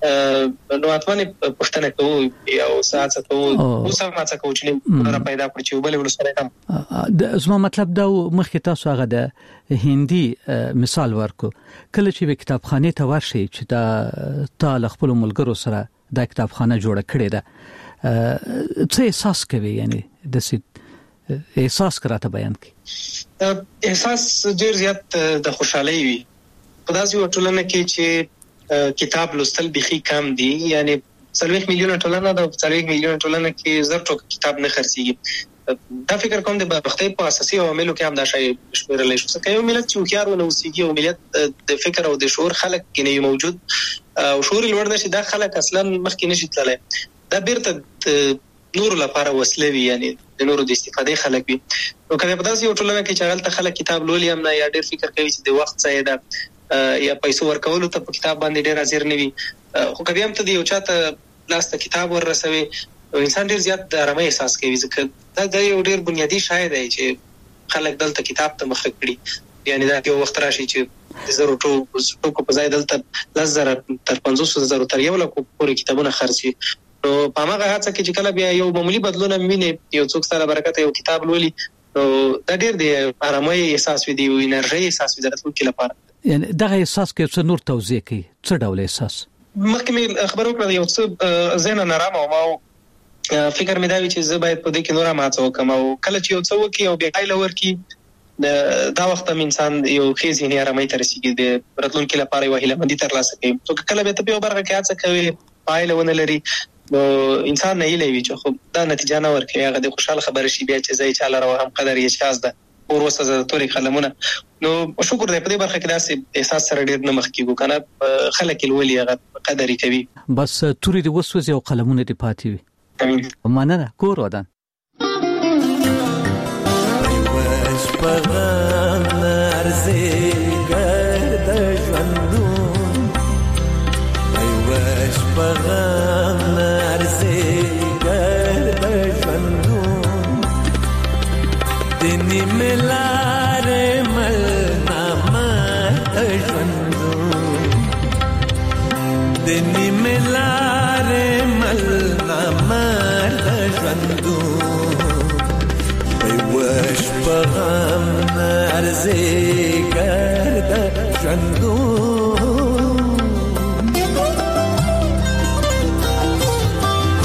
نو اتمنه پښتنه کوو یا ساعت کوو او سمات کوو چې نه پیدا کړی چې بل ولسوالۍ هم زما مطلب دا مخکې تاسو هغه د هندي مثال ورکو کله چې کتابخانه ته ورشي چې دا تل خپل ملګرو سره د کتابخانه جوړه کړې ده څه احساس کوي یعنی د احساس کراته بیان کی احساس ډیر زیات د خوشحالي وي په داسې ټولنه کې چې کتاب لوستل بيخي کم دي یعنی 40 میلیونه ټولنه د 40 میلیونه ټولنه کې زر ټوک کتاب نه خرڅيږي دا فکر کوم د برختي په اساسي عواملو کې هم دا شی شمیرل شي چې یو ملت چې خيار ونه وسیږي او ملت د فکر او د شعور خلک کې موجود او شعور لوړ نشي دا خلک اصلا مخکې نشي تللی دا بیرته نور لپاره وسله وی یعنی د نورو د استفادې خلک وي نو کله په داسې یو ټولنه کې چې غلطه خلک کتاب لولي هم نه یا ډېر فکر کوي چې د وخت ځای ده یا پیسو ورکول ته په کتاب باندې ډېر حاضر نه وي خو کله هم ته د یو چاته لاسته کتاب ورسوي انسان ډېر زیات آرامي احساس کوي ځکه دا یو ډېر بنیادی شای دی چې خلک دلته کتاب ته مخ کړي یعنی دا یو وخت راشي چې د زرو ټوکو په ځای دلته 10,000 تر 50,000 تر 1 لک پورې کتابونه خرڅي نو په هغه هڅه کې چې کله بیا یو معمولی بدلون مینه یو څوک سره برکت یو کتاب لولي نو دا ډېر دی آرامي احساس وي دی او انرژي احساس وي درته کې لپاره یعنی دغه احساس کې څه نور توضیح کوي څه ډول احساس مخکې خبرو کړم یو څه ذهن نرم او ما فکر مې دا وی چې زه باید په دې کې نور ماته وکم او کله چې یو څه وکي او بیا ایله ورکی دا وخت هم انسان یو خېزي نه آرامي تر رسیدي د راتلونکي لپاره یو هیله مندي تر لاسه کوي تو کله به ته په برخه کې هڅه کوي پایله ونه لري نو انسان نه ایله وی چې خو دا نتیجه نه ورکوي هغه د خوشاله خبره شي بیا چې ځای چاله راو هم قدر یې شاز ده او وروسته د توري قلمونه نو شکر دې په دې برخه کې داسې احساس سره ډېر نه مخ کیږي کنه خلک الولي هغه قدر کوي بس توري د وسوسه او قلمونه دې پاتې وي امين مننه کور ودان وش پغم نرزي گرد ژوندون وش پغم نرزي گرد ژوندون دني ملار مل نامه ژوندون دني ملار مل نامه ژوندون وش پغم نرزي گرد ژوندون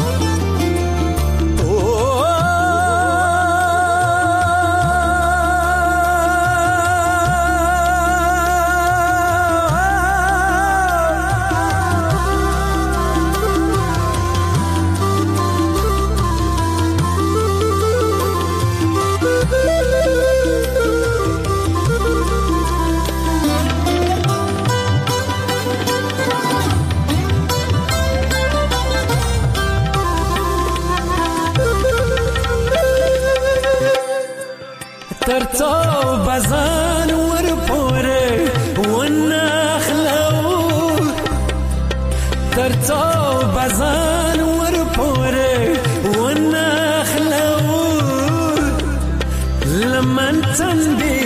ترڅو بزان ور پورې ونخلو ترڅو بزان ور پورې ونخلو لمن څنګه